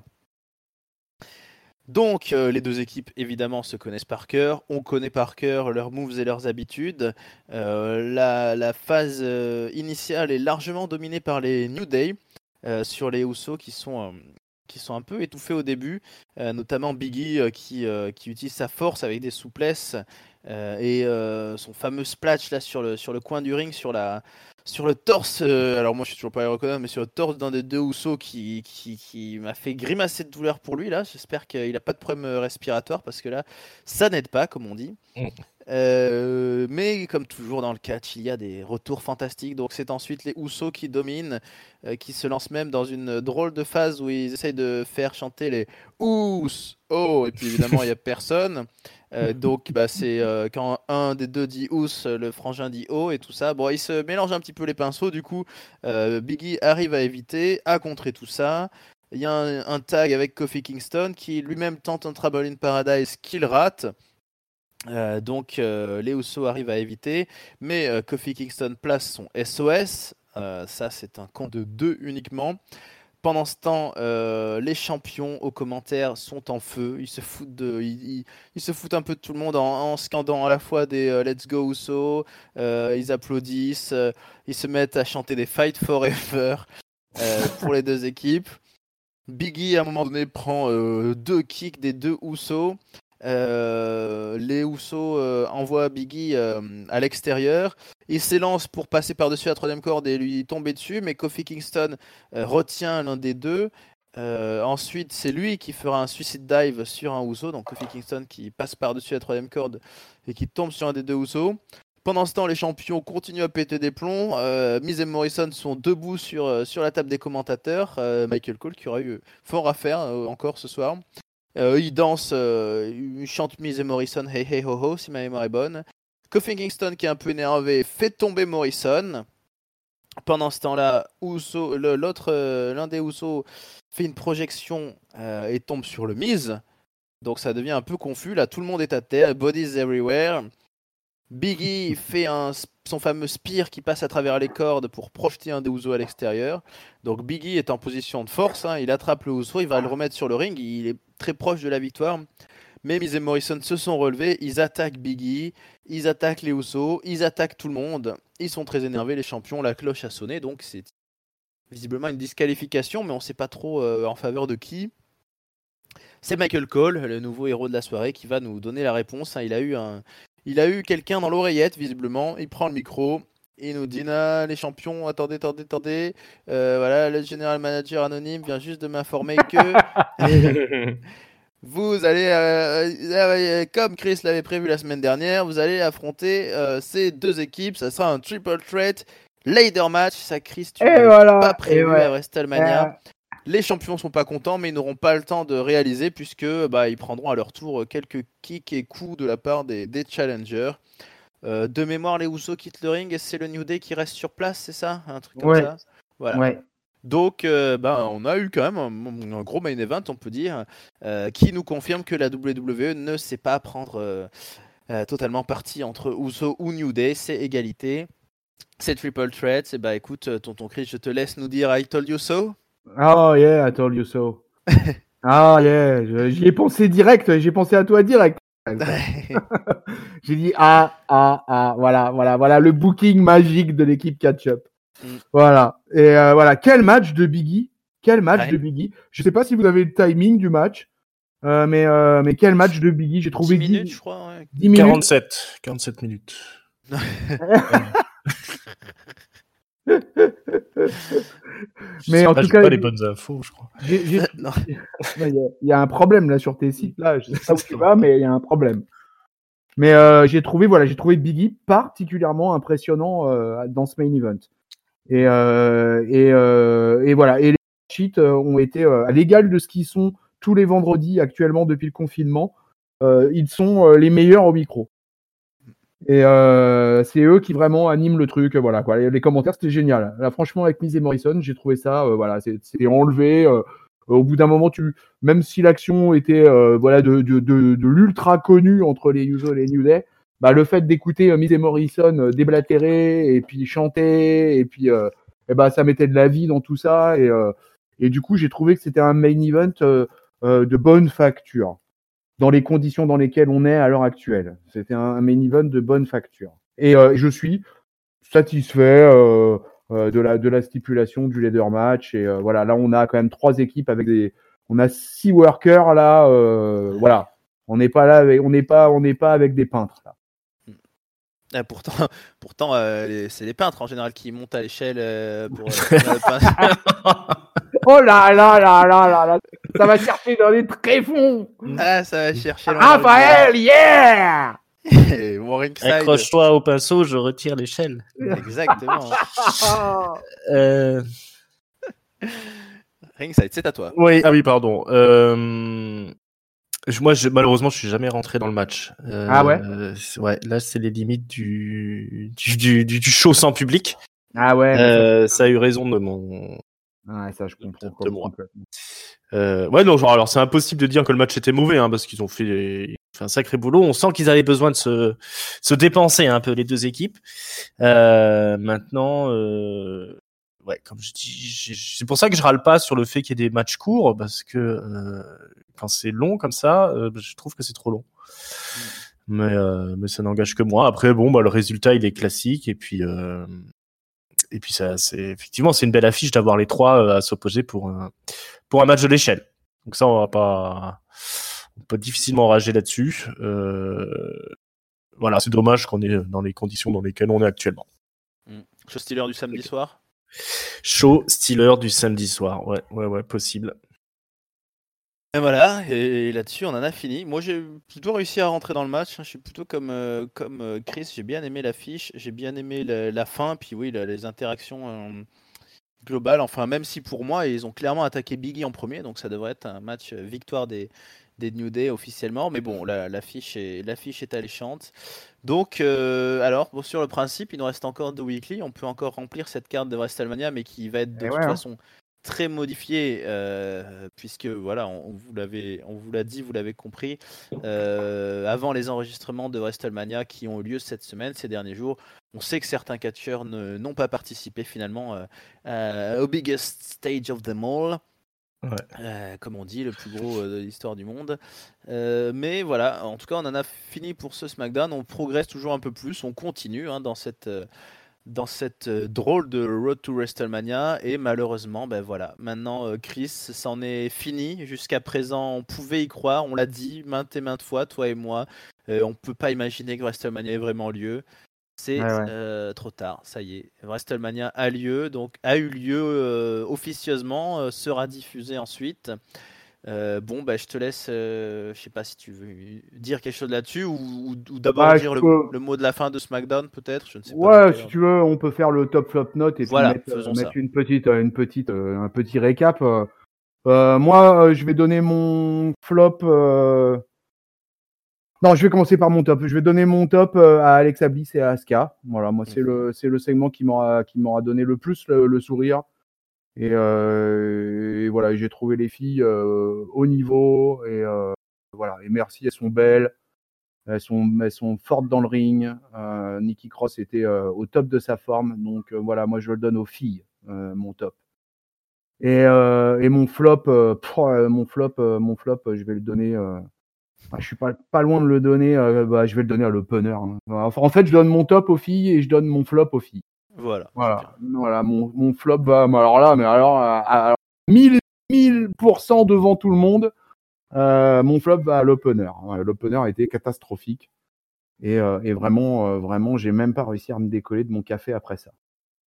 Donc euh, les deux équipes évidemment se connaissent par cœur, on connaît par cœur leurs moves et leurs habitudes. Euh, la, la phase euh, initiale est largement dominée par les New Day euh, sur les Usos qui sont euh, qui sont un peu étouffés au début, euh, notamment Biggie euh, qui, euh, qui utilise sa force avec des souplesses euh, et euh, son fameux splash là sur le, sur le coin du ring, sur, la, sur le torse, euh, alors moi je suis toujours pas à reconnaître, mais sur le torse d'un des deux Usos qui, qui, qui m'a fait grimacer de douleur pour lui là. J'espère qu'il n'a pas de problème respiratoire parce que là ça n'aide pas comme on dit. Mm. Euh, mais comme toujours dans le catch, il y a des retours fantastiques. Donc c'est ensuite les Usos qui dominent, euh, qui se lancent même dans une drôle de phase où ils essayent de faire chanter les Usos. Oh, et puis évidemment il n'y a personne. Euh, donc bah, c'est euh, quand un des deux dit Us, le frangin dit Oh et tout ça. Bon, ils se mélangent un petit peu les pinceaux. Du coup, euh, Biggie arrive à éviter, à contrer tout ça. Il y a un, un tag avec Kofi Kingston qui lui-même tente un Trouble in Paradise qu'il rate. Euh, donc euh, les Usos arrivent à éviter, mais euh, Kofi Kingston place son S O S. Euh, ça, c'est un compte de deux uniquement. Pendant ce temps, euh, les champions aux commentaires sont en feu. Ils se foutent de, ils, ils, ils se foutent un peu de tout le monde en, en scandant à la fois des euh, Let's Go Usos. Euh, ils applaudissent. Euh, ils se mettent à chanter des Fight Forever euh, pour les deux équipes. Biggie à un moment donné prend euh, deux kicks des deux Usos. Euh, les Usos euh, envoient Biggie euh, à l'extérieur. Il s'élance pour passer par-dessus la troisième corde et lui tomber dessus, mais Kofi Kingston euh, retient l'un des deux. Euh, ensuite, c'est lui qui fera un suicide dive sur un Uso, donc Kofi Kingston qui passe par-dessus la troisième corde et qui tombe sur un des deux Usos. Pendant ce temps, les champions continuent à péter des plombs. Euh, Miz et Morrison sont debout sur, euh, sur la table des commentateurs. Euh, Michael Cole qui aura eu fort à faire euh, encore ce soir. Euh, ils dansent, euh, ils chantent Miz et Morrison, hey hey ho ho, si ma mémoire est bonne. Kofi Kingston, qui est un peu énervé, fait tomber Morrison. Pendant ce temps-là, Uso, le, l'autre, euh, l'un des Usos fait une projection euh, et tombe sur le Miz. Donc ça devient un peu confus. Là, tout le monde est à terre, bodies everywhere. Biggie fait un, son fameux spear qui passe à travers les cordes pour projeter un des Usos à l'extérieur. Donc Biggie est en position de force, hein, il attrape le Uso, il va le remettre sur le ring, il est très proche de la victoire. Mais Miz et Morrison se sont relevés, ils attaquent Biggie, ils attaquent les Usos, ils attaquent tout le monde. Ils sont très énervés, les champions, la cloche a sonné, donc c'est visiblement une disqualification, mais on ne sait pas trop euh, en faveur de qui. C'est Michael Cole, le nouveau héros de la soirée, qui va nous donner la réponse. Il a eu un... Il a eu quelqu'un dans l'oreillette, visiblement. Il prend le micro. Il nous dit nah, les champions, attendez, attendez, attendez. Euh, voilà, le général manager anonyme vient juste de m'informer que vous allez, euh, comme Chris l'avait prévu la semaine dernière, vous allez affronter euh, ces deux équipes. Ça sera un triple threat ladder match. Ça, Chris, tu n'avais voilà, pas prévu ouais. à WrestleMania. Euh... Les champions sont pas contents, mais ils n'auront pas le temps de réaliser puisque bah, ils prendront à leur tour quelques kicks et coups de la part des, des challengers. Euh, de mémoire, les Usos quittent le ring et c'est le New Day qui reste sur place, c'est ça? Un truc comme ouais. ça. Voilà. Ouais. Donc, euh, bah, on a eu quand même un, un gros main event, on peut dire, euh, qui nous confirme que la W W E ne sait pas prendre euh, euh, totalement parti entre Usos ou New Day, c'est égalité. C'est triple threat. Et bah écoute, tonton Chris, je te laisse nous dire I told you so. Oh yeah, I told you so. Ah yeah, j'y ai pensé direct, j'ai pensé à toi direct. J'ai dit ah ah ah, voilà voilà voilà le booking magique de l'équipe Catch-Up. Mm. Voilà et euh, voilà quel match de Biggie, quel match ouais. de Biggie. Je sais pas si vous avez le timing du match, euh, mais euh, mais quel match de Biggie. J'ai trouvé dix minutes, je crois. Ouais. dix minutes. quarante-sept, quarante-sept minutes. Mais en pas, tout cas, pas les bonnes infos, je crois. Il y, y a un problème là sur tes sites là. Je sais pas où tu vas, mais il y a un problème. Mais euh, j'ai trouvé, voilà, j'ai trouvé Biggie particulièrement impressionnant euh, dans ce main event. Et euh, et, euh, et voilà. Et les cheats ont été euh, à l'égal de ce qu'ils sont tous les vendredis actuellement depuis le confinement. Euh, ils sont euh, les meilleurs au micro. Et euh, c'est eux qui vraiment animent le truc, voilà quoi. Les, les commentaires c'était génial. Là franchement avec Miz et Morrison, j'ai trouvé ça, euh, voilà, c'est, c'est enlevé. Euh, au bout d'un moment, tu, même si l'action était, euh, voilà, de, de, de, de l'ultra connu entre les Usos et les New Day, bah le fait d'écouter euh, Miz et Morrison euh, déblatérer et puis chanter et puis, euh, et bah ça mettait de la vie dans tout ça et euh, et du coup j'ai trouvé que c'était un main event euh, euh, de bonne facture. Dans les conditions dans lesquelles on est à l'heure actuelle. C'était un main event de bonne facture. Et euh, je suis satisfait euh, euh, de la de la stipulation du ladder match. Et euh, voilà, là on a quand même trois équipes avec des, on a six workers là. Euh, voilà, on n'est pas là, avec, on n'est pas, on n'est pas avec des peintres là. Ah, pourtant, pourtant euh, les, c'est les peintres en général qui montent à l'échelle euh, pour. Euh, oh là là là là là là, ça va chercher dans les tréfonds. Ah, ça va chercher. Raphaël, yeah. Et mon ringside. Accroche-toi au pinceau, je retire l'échelle. Exactement. euh... Ringside, c'est à toi. Oui, ah oui, pardon. Euh... Je, moi, je, malheureusement, je suis jamais rentré dans le match. Euh, ah ouais. Ouais, là, c'est les limites du du du, du, du show sans public. Ah ouais. Euh, ça... ça a eu raison de mon. Ouais, ça je comprends. De, de moi. Euh, ouais, non, genre, alors c'est impossible de dire que le match était mauvais, hein, parce qu'ils ont fait, fait un sacré boulot. On sent qu'ils avaient besoin de se, se dépenser un peu les deux équipes. Euh, maintenant, euh, ouais, comme je dis, c'est pour ça que je râle pas sur le fait qu'il y ait des matchs courts, parce que euh, quand c'est long comme ça, euh, je trouve que c'est trop long. Mmh. Mais, euh, mais ça n'engage que moi. Après, bon, bah le résultat il est classique, et puis. Euh, Et puis ça, c'est effectivement c'est une belle affiche d'avoir les trois euh, à s'opposer pour un pour un match de l'échelle. Donc ça on va pas, on peut difficilement rager là-dessus. Euh, voilà, c'est dommage qu'on est dans les conditions dans lesquelles on est actuellement. Mmh. Show Stealer du samedi okay. soir. Show Stealer du samedi soir, ouais, ouais, ouais, possible. Et voilà, et là-dessus on en a fini. Moi j'ai plutôt réussi à rentrer dans le match. Je suis plutôt comme euh, comme euh, Chris. J'ai bien aimé l'affiche, j'ai bien aimé la, la fin, puis oui la, les interactions euh, globales. Enfin même si pour moi ils ont clairement attaqué Biggie en premier, donc ça devrait être un match victoire des des New Day officiellement. Mais bon, la, l'affiche est l'affiche est alléchante. Donc euh, alors bon, sur le principe, il nous reste encore deux weekly. On peut encore remplir cette carte de WrestleMania, mais qui va être de et toute ouais, façon. Hein. Très modifié euh, puisque voilà on, on vous l'avait on vous l'a dit, vous l'avez compris euh, avant les enregistrements de WrestleMania qui ont eu lieu cette semaine, ces derniers jours, on sait que certains catcheurs ne, n'ont pas participé finalement euh, euh, au biggest stage of them all, ouais. euh, comme on dit, le plus gros euh, de l'histoire du monde, euh, mais voilà, en tout cas on en a fini pour ce SmackDown. On progresse toujours un peu plus, on continue hein, dans cette euh, dans cette euh, drôle de Road to WrestleMania, et malheureusement ben voilà, maintenant euh, Chris, c'en est fini. Jusqu'à présent on pouvait y croire, on l'a dit maintes et maintes fois, toi et moi, euh, on peut pas imaginer que WrestleMania ait vraiment lieu. C'est ouais, ouais. Euh, trop tard, ça y est, WrestleMania a lieu, donc a eu lieu euh, officieusement, euh, sera diffusé ensuite. Euh, bon, bah, je te laisse. Euh, je sais pas si tu veux dire quelque chose là-dessus ou, ou, ou d'abord bah, dire le, peux... le mot de la fin de SmackDown, peut-être. Je ne sais ouais, pas. Ouais, si tu veux, on peut faire le top flop note et voilà, puis mettre, euh, mettre une petite, une petite, euh, un petit récap. Euh, moi, euh, je vais donner mon flop. Euh... Non, je vais commencer par mon top. Je vais donner mon top euh, à Alexa Bliss et à Asuka. Voilà, moi, c'est mm-hmm. le, c'est le segment qui m'aura, qui m'aura donné le plus le, le sourire. Et, euh, et voilà, j'ai trouvé les filles euh, au niveau et euh, voilà. Et merci, elles sont belles, elles sont, elles sont fortes dans le ring. Euh, Nikki Cross était euh, au top de sa forme, donc euh, voilà, moi je le donne aux filles, euh, mon top. Et, euh, et mon flop, euh, pff, mon flop, euh, mon flop, je vais le donner. Euh, je suis pas pas loin de le donner. Euh, bah, je vais le donner à l'opener. Hein. Enfin, en fait, je donne mon top aux filles et je donne mon flop aux filles. Voilà. Voilà, voilà mon, mon flop va, alors là, mais alors, à, à mille pour cent devant tout le monde, euh, mon flop va à l'opener. Ouais, l'opener a été catastrophique. Et, euh, et vraiment, euh, vraiment, j'ai même pas réussi à me décoller de mon café après ça.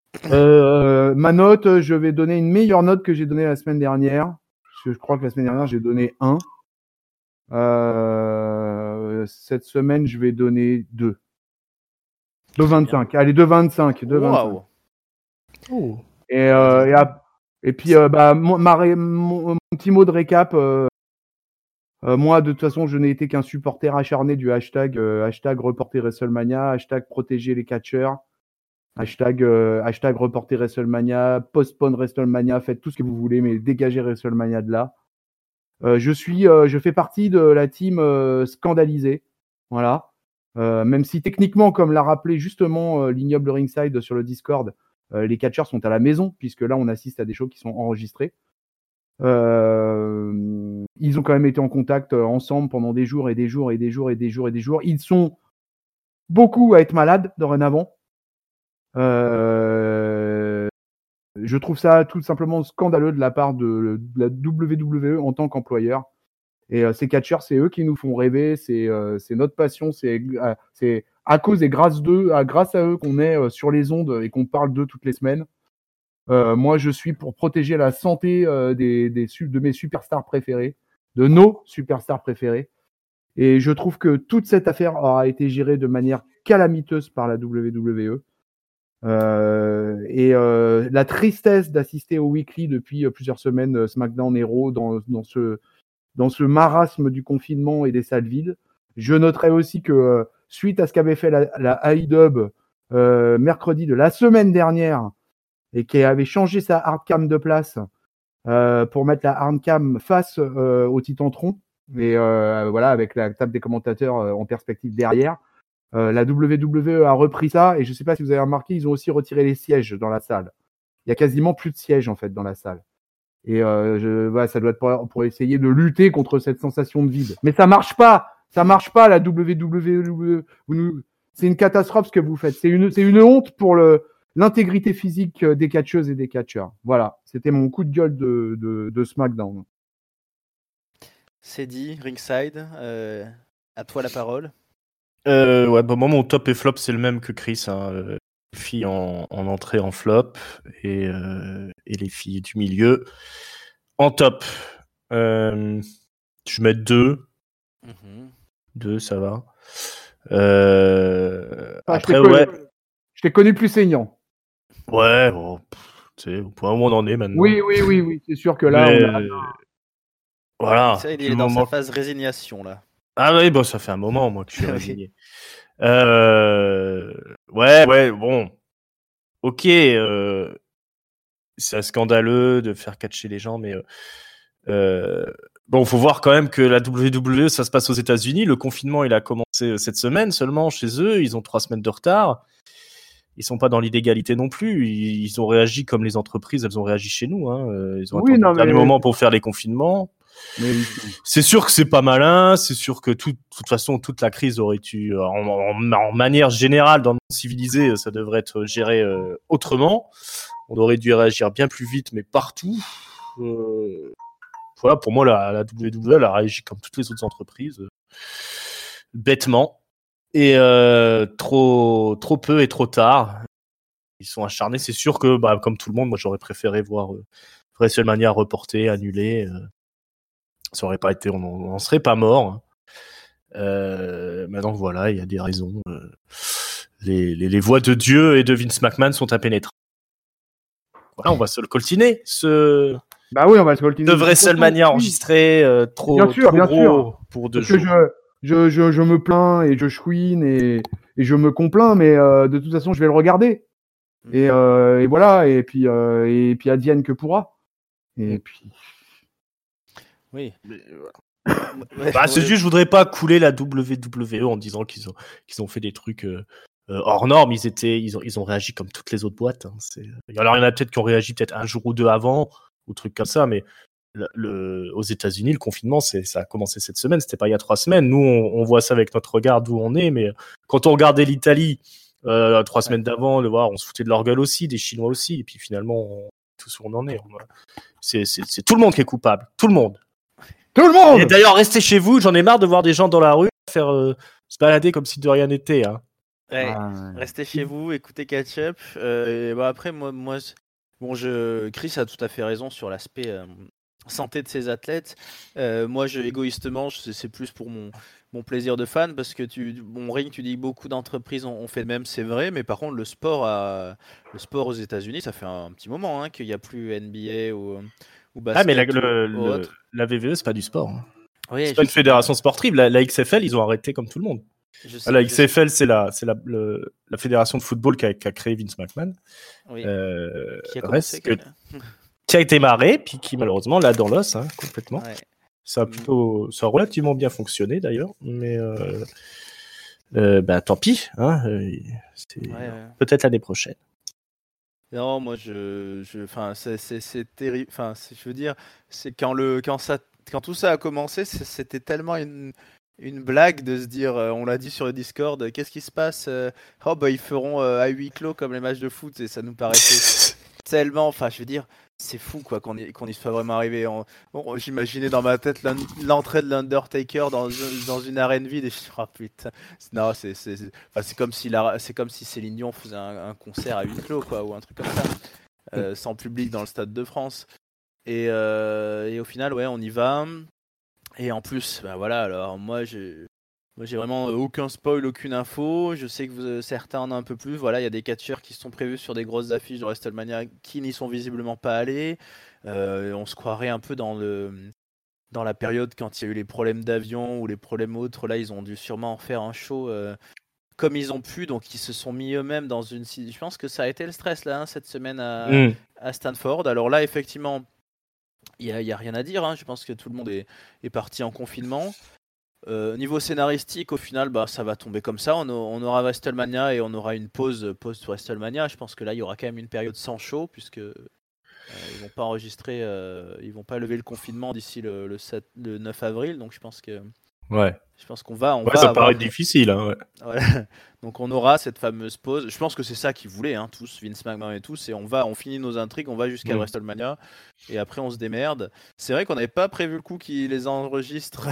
Euh, ma note, je vais donner une meilleure note que j'ai donnée la semaine dernière. Parce que je crois que la semaine dernière, j'ai donné un. Euh, cette semaine, je vais donner deux. deux virgule vingt-cinq. Allez, deux virgule vingt-cinq. deux virgule vingt-cinq. Wow. Oh. Et, euh, et, à, et puis, euh, bah, mon, ma, mon, mon petit mot de récap. Euh, euh, moi, de toute façon, je n'ai été qu'un supporter acharné du hashtag, euh, hashtag reporter WrestleMania, hashtag protéger les catcheurs, hashtag, euh, hashtag reporter WrestleMania, postpone WrestleMania, faites tout ce que vous voulez, mais dégagez WrestleMania de là. Euh, je suis, euh, je fais partie de la team euh, scandalisée, voilà. Euh, même si techniquement, comme l'a rappelé justement euh, l'ignoble Ringside sur le Discord, euh, les catcheurs sont à la maison, puisque là on assiste à des shows qui sont enregistrés. Euh, ils ont quand même été en contact euh, ensemble pendant des jours et des jours et des jours et des jours et des jours. Ils sont beaucoup à être malades dorénavant. Euh, je trouve ça tout simplement scandaleux de la part de, de la W W E en tant qu'employeur. Et euh, ces catcheurs, c'est eux qui nous font rêver, c'est, euh, c'est notre passion, c'est, euh, c'est à cause et grâce d'eux, à, grâce à eux qu'on est euh, sur les ondes et qu'on parle d'eux toutes les semaines. Euh, moi, je suis pour protéger la santé euh, des, des, de mes superstars préférés, de nos superstars préférés. Et je trouve que toute cette affaire aura été gérée de manière calamiteuse par la W W E. Euh, et euh, la tristesse d'assister au Weekly depuis euh, plusieurs semaines, euh, SmackDown et Raw, dans, dans, ce, dans ce marasme du confinement et des salles vides. Je noterai aussi que euh, suite à ce qu'avait fait la, la A E W euh, mercredi de la semaine dernière, et qui avait changé sa hardcam de place euh, pour mettre la hardcam face euh, au Titantron, et euh, voilà, avec la table des commentateurs euh, en perspective derrière. Euh, la W W E a repris ça, et je ne sais pas si vous avez remarqué, ils ont aussi retiré les sièges dans la salle. Il y a quasiment plus de sièges en fait dans la salle. Et euh, je, voilà, ça doit être pour, pour essayer de lutter contre cette sensation de vide. Mais ça marche pas, ça marche pas la W W E. Vous nous... C'est une catastrophe ce que vous faites. C'est une, c'est une honte pour le, l'intégrité physique des catcheuses et des catcheurs. Voilà, c'était mon coup de gueule de, de, de SmackDown. C'est dit, Ringside, euh, à toi la parole. Euh, ouais, bah moi mon top et flop c'est le même que Chris. Hein. Euh, les filles en, en entrée en flop et, euh, et les filles du milieu en top. Euh, je mets deux. Mm-hmm. Deux, ça va. Euh, ah, après, je ouais. Je t'ai connu plus saignant. Ouais, bon, tu sais, au point où on en est maintenant. Oui, oui, oui, oui. C'est sûr que là, Mais... on a... Voilà. Ça, il est dans moment... sa phase résignation, là. Ah oui, bon, ça fait un moment, moi, que je suis résigné. euh... Ouais, ouais, bon. Ok, euh... c'est scandaleux de faire catcher les gens, mais... Euh... Bon, faut voir quand même que la W W E, ça se passe aux États-Unis. Le confinement, il a commencé cette semaine seulement chez eux. Ils ont trois semaines de retard. Ils sont pas dans l'illégalité non plus. Ils, ils ont réagi comme les entreprises, elles ont réagi chez nous. Hein. Ils ont oui, attendu non, le dernier mais... moment pour faire les confinements. Mais... C'est sûr que c'est pas malin. C'est sûr que tout, de toute façon, toute la crise aurait eu, en, en, en manière générale, dans le monde civilisé, ça devrait être géré euh, autrement. On aurait dû réagir bien plus vite, mais partout. Euh... Voilà, pour moi, la, la W W E, elle a réagi comme toutes les autres entreprises, euh, bêtement. Et euh, trop, trop peu et trop tard. Ils sont acharnés. C'est sûr que, bah, comme tout le monde, moi j'aurais préféré voir euh, WrestleMania reporté, annulé. Euh, ça aurait pas été, on n'en serait pas mort. Hein. Euh, maintenant voilà, il y a des raisons. Euh, les, les, les voix de Dieu et de Vince McMahon sont impénétrables. Voilà, on va se le coltiner. Ce bah oui, on va se coltiner. De WrestleMania enregistré, euh, trop, bien sûr, trop bien gros sûr. pour deux Parce jours. Que je, je, je, je me plains et je chouine et, et je me complains, mais euh, de toute façon, je vais le regarder. Et, euh, et voilà, et puis, euh, et puis advienne que pourra. Et puis. Oui. Mais, ouais, bah, c'est juste, je voudrais pas couler la W W E en disant qu'ils ont, qu'ils ont fait des trucs euh, hors normes. Ils étaient, ils ont, ils ont réagi comme toutes les autres boîtes. Hein. C'est... Alors, il y en a peut-être qui ont réagi peut-être un jour ou deux avant, ou trucs comme ça, mais le, le, aux États-Unis, le confinement, c'est, ça a commencé cette semaine. C'était pas il y a trois semaines. Nous, on, on voit ça avec notre regard d'où on est, mais quand on regardait l'Italie, Euh, trois semaines d'avant, de voir, on se foutait de leur gueule aussi, des Chinois aussi, et puis finalement, on, tout où on en est. On, c'est, c'est, c'est tout le monde qui est coupable, tout le monde. Tout le monde. Et d'ailleurs, restez chez vous. J'en ai marre de voir des gens dans la rue faire euh, se balader comme si de rien n'était. Hein. Ouais, ah, restez chez vous, écoutez Catch Up. Euh, et bah après, moi, moi, bon, je, Chris a tout à fait raison sur l'aspect euh, santé de ses athlètes. Euh, moi, je, égoïstement, je, c'est plus pour mon mon plaisir de fan, parce que tu, bon, Ring, tu dis que beaucoup d'entreprises ont, ont fait le même, c'est vrai, mais par contre le sport, a, le sport aux États-Unis, ça fait un, un petit moment hein, qu'il n'y a plus N B A ou, ou basket. Ah mais la, ou, le, ou le, la V V E c'est pas du sport. Hein. Oui, c'est pas une fédération sportive. La, la X F L ils ont arrêté comme tout le monde. Sais, la X F L c'est la c'est la, le, la fédération de football qu'a, qu'a créé Vince McMahon. Oui. Euh, qui a commencé, que, qui a été marré puis qui malheureusement l'a dans l'os hein, complètement. Ouais. Ça a plutôt, ça a relativement bien fonctionné d'ailleurs, mais euh, euh, bah tant pis, hein, c'est ouais, ouais. Peut-être l'année prochaine. Non, moi je, je, enfin c'est, c'est, c'est terrible, enfin je veux dire, c'est quand le, quand ça, quand tout ça a commencé, c'était tellement une, une blague de se dire, on l'a dit sur le Discord, qu'est-ce qui se passe? Oh bah ils feront à huis clos comme les matchs de foot et ça nous paraissait tellement, enfin je veux dire. C'est fou quoi qu'on y, qu'on y soit vraiment arrivé. En... Bon, j'imaginais dans ma tête l'entrée de l'Undertaker dans, dans une arène vide et je me suis dit, oh putain. Non, c'est, c'est, c'est... Enfin, c'est, comme si la... c'est comme si Céline Dion faisait un, un concert à huis clos quoi, ou un truc comme ça, euh, sans public dans le Stade de France. Et, euh, et au final, ouais, on y va. Et en plus, bah voilà, alors moi, je... Moi, j'ai vraiment aucun spoil, aucune info. Je sais que vous, certains en ont un peu plus. Voilà, il y a des catcheurs qui sont prévus sur des grosses affiches de WrestleMania qui n'y sont visiblement pas allés. Euh, on se croirait un peu dans le dans la période quand il y a eu les problèmes d'avion ou les problèmes autres. Là, ils ont dû sûrement en faire un show euh, comme ils ont pu. Donc, ils se sont mis eux-mêmes dans une. Je pense que ça a été le stress là hein, cette semaine à, Mm. à Stanford. Alors là, effectivement, il y a, il y a rien à dire. Hein. Je pense que tout le monde est, est parti en confinement. Euh, niveau scénaristique, au final, bah, ça va tomber comme ça. On, a- on aura WrestleMania et on aura une pause post-WrestleMania. Je pense que là, il y aura quand même une période sans show, puisque euh, ils vont pas enregistrer, euh, ils vont pas lever le confinement d'ici le, le, sept le neuf avril. Donc je pense que Ouais. je pense qu'on va, on Ouais, va ça avoir. paraît difficile. Hein, ouais. Voilà. Donc on aura cette fameuse pause. Je pense que c'est ça qu'ils voulaient, hein, tous, Vince McMahon et tous. Et on va, on finit nos intrigues, on va jusqu'à Mm. WrestleMania et après on se démerde. C'est vrai qu'on n'avait pas prévu le coup qu'ils les enregistrent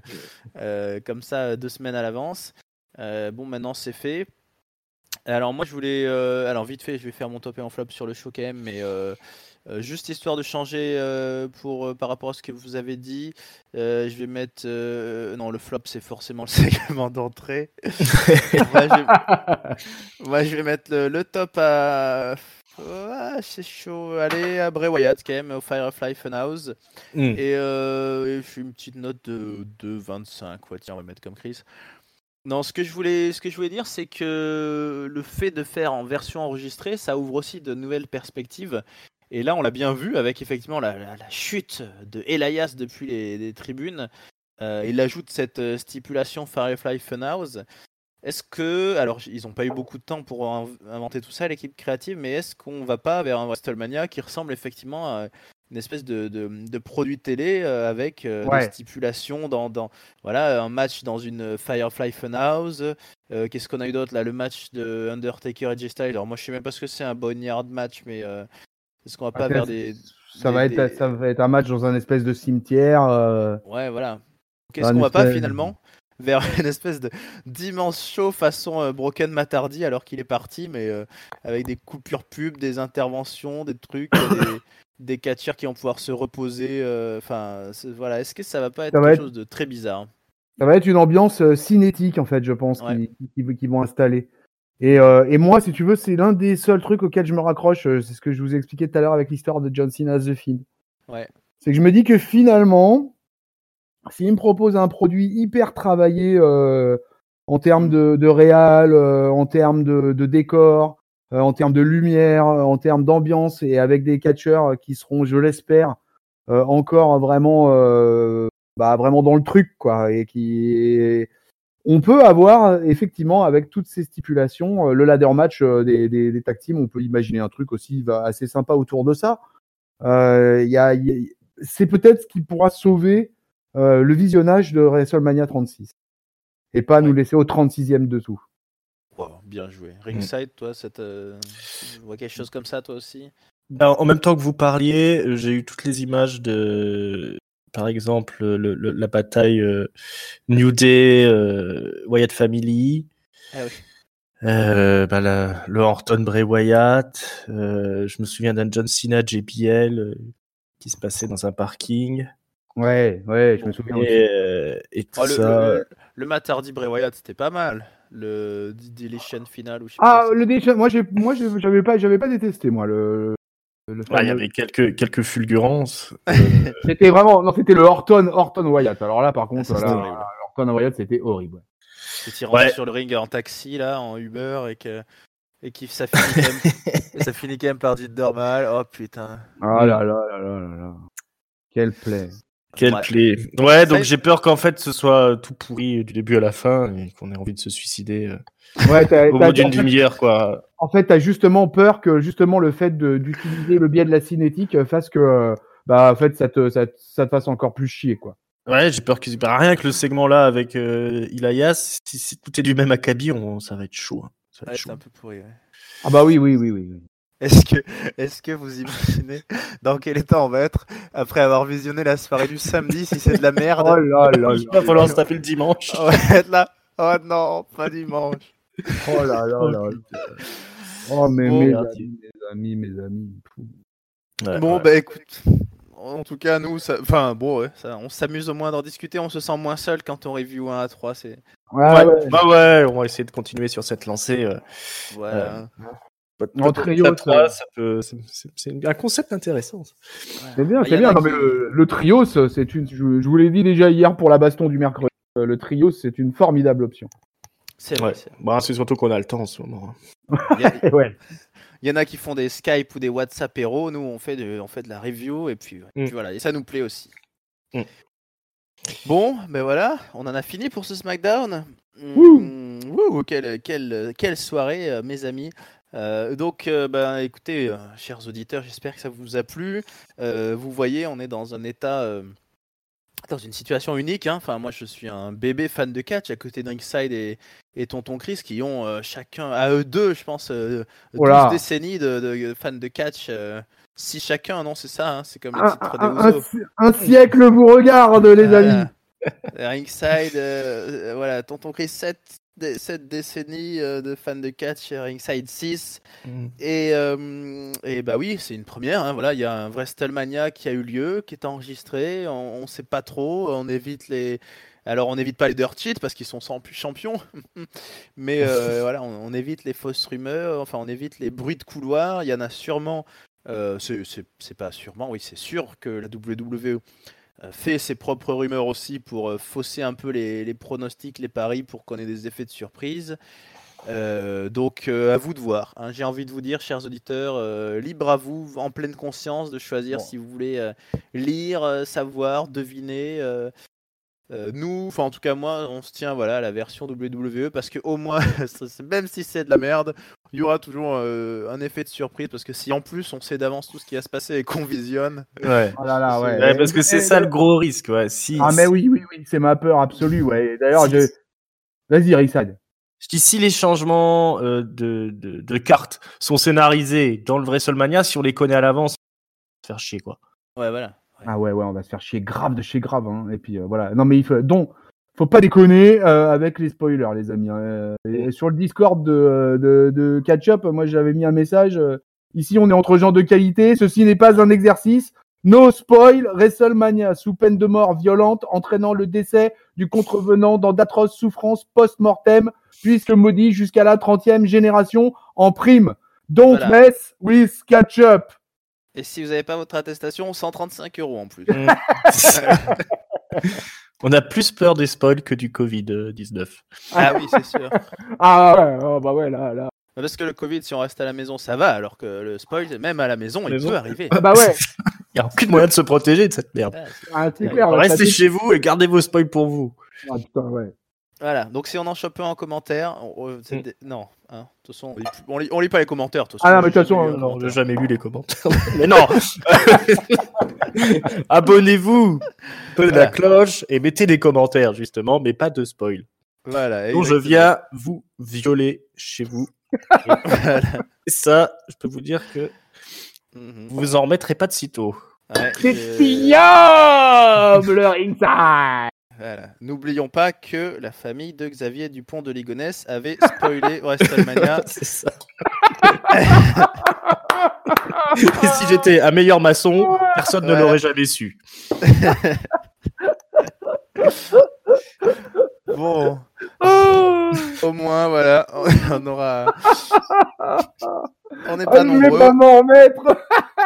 euh, comme ça deux semaines à l'avance. Euh, bon, maintenant c'est fait. Alors moi je voulais, euh, alors vite fait, je vais faire mon top et en flop sur le show quand même, mais euh, euh, juste histoire de changer euh, pour euh, par rapport à ce que vous avez dit, euh, je vais mettre, euh, non le flop c'est forcément le segment d'entrée. moi, je vais... moi, je vais mettre le, le top à, ah, c'est chaud, allez à Bray Wyatt quand même au Firefly Funhouse Mm. et, euh, et je fais une petite note de, de vingt-cinq, ouais tiens on va mettre comme Chris. Non, ce que je voulais, ce que je voulais dire, c'est que le fait de faire en version enregistrée, ça ouvre aussi de nouvelles perspectives. Et là, on l'a bien vu avec effectivement la, la, la chute de Elias depuis les, les tribunes. Euh, il ajoute cette euh, stipulation Firefly Funhouse. Est-ce que, alors ils n'ont pas eu beaucoup de temps pour in- inventer tout ça, l'équipe créative, mais est-ce qu'on va pas vers un WrestleMania qui ressemble effectivement à une espèce de, de, de produit télé euh, avec euh, Ouais. des stipulations dans, dans voilà un match dans une Firefly Funhouse. Euh, qu'est-ce qu'on a eu d'autre là, le match de Undertaker et J Styles. Alors moi je sais même pas ce que c'est un Boneyard match, mais euh, est-ce qu'on va pas Ah, vers ça, des, ça des, va être, des- ça va être un match dans un espèce de cimetière. euh, ouais voilà. Qu'est-ce un qu'on va pas espèce- finalement vers une espèce de d'immense show façon euh, Broken Matardi alors qu'il est parti, mais euh, avec des coupures pub, des interventions, des trucs, euh, des, des catcheurs qui vont pouvoir se reposer. euh, Enfin, c'est- voilà. Est-ce que ça va pas être Ça va quelque être, chose de très bizarre? ça va être une ambiance euh, cinétique, en fait, je pense, Ouais. qu'ils qui, qui vont installer. Et, euh, et moi, si tu veux, c'est l'un des seuls trucs auxquels je me raccroche. euh, C'est ce que je vous ai expliqué tout à l'heure avec l'histoire de John Cena The Fiend. Ouais. C'est que je me dis que finalement, s'il me propose un produit hyper travaillé euh, en termes de, de réal, euh, en termes de, de décor, euh, en termes de lumière, euh, en termes d'ambiance, et avec des catcheurs qui seront, je l'espère, euh, encore vraiment, euh, bah, vraiment dans le truc, quoi, et qui, on peut avoir effectivement avec toutes ces stipulations, euh, le ladder match euh, des, des, des tag teams, on peut imaginer un truc aussi bah, assez sympa autour de ça. Euh, y a, y a, c'est peut-être ce qui pourra sauver euh, le visionnage de WrestleMania trente-six et pas Ouais. nous laisser au trente-sixième dessous. Wow, bien joué. Ringside, toi, cette, euh, tu vois quelque chose comme ça, toi aussi? Ben, en même temps que vous parliez, j'ai eu toutes les images de, par exemple, le, le- la bataille euh, New Day, euh, Wyatt Family, Ah oui. euh, ben, la- le Orton Bray Wyatt. euh, je me souviens d'un John Cena J B L euh, qui se passait dans un parking Ouais, ouais, je Bon. me souviens aussi. et, euh, et tout Oh, le, ça. le, le, le Matardi Bray Wyatt, c'était pas mal. Le D- Deletion final ou je sais Ah, pas. le déchet, moi, j'ai, moi, j'ai- j'avais pas, j'avais pas détesté, moi, le, le Ouais, il y fameux- avait quelques quelques fulgurances. euh, C'était vraiment, non, c'était le Orton, Orton Wyatt. Alors là, par contre, ça, c'était là, horrible. Orton Wyatt, c'était horrible. Quand il rentre Ouais. sur le ring en taxi, là, en Uber, et que et qui ça finit quand même, et ça finit quand même par du normal. Oh putain. Ah Mm. là là là là là là. Quel play. Quelle Ouais. plaie. Ouais, Ça, donc il- j'ai peur qu'en fait ce soit tout pourri du début à la fin et qu'on ait envie de se suicider euh, Ouais, t'as, au t'as- bout d'une en fait, demi-heure, quoi. En fait, t'as justement peur que justement le fait de, d'utiliser le biais de la cinétique euh, fasse que, euh, bah, en fait, ça te, ça, te- ça te fasse encore plus chier, quoi. Ouais, j'ai peur que bah, rien que le segment là avec euh, Elias, si, si tout est du même acabit, on, ça va être chaud. hein. Ça va Ouais, être c'est chaud. un peu pourri. Ouais. Ah bah oui, oui, oui, oui. oui. Est-ce que, est-ce que vous imaginez dans quel état on va être après avoir visionné la soirée du samedi si c'est de la merde? Oh là là Il là. va falloir se taper le dimanche. On va être là. Oh non, pas dimanche. Oh là là Oh, là. putain. Oh, mais Bon. mes Merde. amis, mes amis, mes amis. Fou. Ouais, Bon, ouais. bah écoute, En tout cas, nous, ça... enfin bon, ouais, ça, on s'amuse au moins d'en discuter, on se sent moins seul quand on review un A trois. C'est... Ouais, Ouais, ouais. bah ouais, on va essayer de continuer sur cette lancée. euh, Voilà. peut- En peut-être trio, A trois, ça- ça peut, c'est, c'est- c'est un concept intéressant. C'est bien, Bah, y c'est en bien. a Non, qui- mais le, le trio, ça, c'est une. Je, je vous l'ai dit déjà hier pour la baston du mercredi. Euh, Le trio, c'est une formidable option. C'est vrai. Ouais. c'est vrai. Bah, c'est surtout qu'on a le temps en ce moment. Il y, a- Ouais. il y en a qui font des Skype ou des WhatsApp héros. Nous, on fait de, on fait de la review et puis, Mm. puis voilà. Et ça nous plaît aussi. Mm. Bon, ben voilà, on en a fini pour ce SmackDown. Wouh. Mm, wouh, quelle, quelle, quelle soirée, euh, mes amis. Euh, donc, euh, ben, écoutez, euh, chers auditeurs, j'espère que ça vous a plu. Euh, vous voyez, on est dans un état, euh, dans une situation unique. Hein. Enfin, moi, je suis un bébé fan de catch à côté d'Inkside et, et Tonton Chris qui ont euh, chacun, à eux deux, je pense, euh, douze Voilà. décennies de, de fans de catch. Euh, si chacun, non, c'est ça, hein, c'est comme le Un, titre des un- un Usos. si- un siècle vous regarde, les Voilà. amis. Ringside, euh, euh, voilà, Tonton Chris, sept décennies euh, de fans de catch, Ringside six. Et, euh, et bah oui, c'est une première. Hein, voilà, il y a un WrestleMania qui a eu lieu, qui est enregistré. On, on sait pas trop. On évite les. Alors, on n'évite pas les dirt sheets parce qu'ils sont sans plus champions. Mais euh, voilà, on, on évite les fausses rumeurs. Enfin, on évite les bruits de couloir. Il y en a sûrement. Euh, c'est, c'est, c'est pas sûrement, oui, c'est sûr que la W W E euh, fait ses propres rumeurs aussi pour euh, fausser un peu les, les pronostics, les paris, pour qu'on ait des effets de surprise. Euh, donc euh, à vous de voir. Hein. J'ai envie de vous dire, chers auditeurs, euh, libre à vous, en pleine conscience, de choisir Bon. si vous voulez euh, lire, euh, savoir, deviner. Euh, euh, nous, enfin en tout cas moi, on se tient voilà à la version W W E parce que au moins, même si c'est de la merde, il y aura toujours euh, un effet de surprise parce que si en plus on sait d'avance tout ce qui va se passer et qu'on visionne, Ouais. Oh là là, ouais. Ouais, parce que c'est Et- ça le gros risque. Ouais. Si, Ah, mais si- oui, oui, oui, c'est ma peur absolue, ouais. Et D'ailleurs, si- je. Vas-y, Rixad. Je dis, si les changements euh, de, de, de cartes sont scénarisés dans le WrestleMania, si on les connaît à l'avance, on va se faire chier, quoi. ouais voilà. Ouais. Ah ouais, ouais, on va se faire chier grave de chez grave. Hein. Et puis euh, voilà. Non, mais il faut. Donc, faut pas déconner euh, avec les spoilers, les amis. Euh, et sur le Discord de, de, de Catch Up, moi j'avais mis un message. euh, Ici, on est entre gens de qualité. Ceci n'est pas un exercice. No spoil, WrestleMania, sous peine de mort violente, entraînant le décès du contrevenant dans d'atroces souffrances post-mortem, puisque maudit jusqu'à la trentième génération en prime. Don't Voilà. mess with Catch Up. Et si vous n'avez pas votre attestation, cent trente-cinq euros en plus. Mm. On a plus peur des spoils que du covid dix-neuf. Ah oui, c'est sûr. Ah ouais, oh, bah ouais, là, là. Parce que le Covid, si on reste à la maison, ça va, alors que le spoil, même à la maison, il Maison. peut arriver. Ah bah ouais. Il n'y a aucun moyen de se protéger de cette merde. Ah, c'est- Ah, c'est clair. là, Restez ça chez vous et gardez vos spoils pour vous. fait- Ah, putain, ouais. Voilà, donc si on en chope un en commentaire, on- on- c'est Mm. des- non, hein, de toute façon, on lit, on lit- on lit pas les commentaires. De toute Ah non, mais j'ai de toute jamais façon, lu un euh, Non, commentaire. j'ai jamais lu les commentaires. Mais non. Abonnez-vous, peu de la Voilà. cloche et mettez des commentaires justement, mais pas de spoil. Voilà. Donc je exactement. viens vous violer chez vous. Voilà. Et ça, je peux vous dire que Mhm. vous vous en remettrez pas de sitôt. Ouais, C'est euh, ignoble, le ringside. voilà. N'oublions pas que la famille de Xavier Dupont de Ligonnès avait spoilé WrestleMania. C'est ça. Et si j'étais un meilleur maçon, personne ne Voilà. l'aurait jamais su. Bon, Oh, au moins, voilà, on aura. On n'est ah, pas je vais nombreux. pas m'en remettre.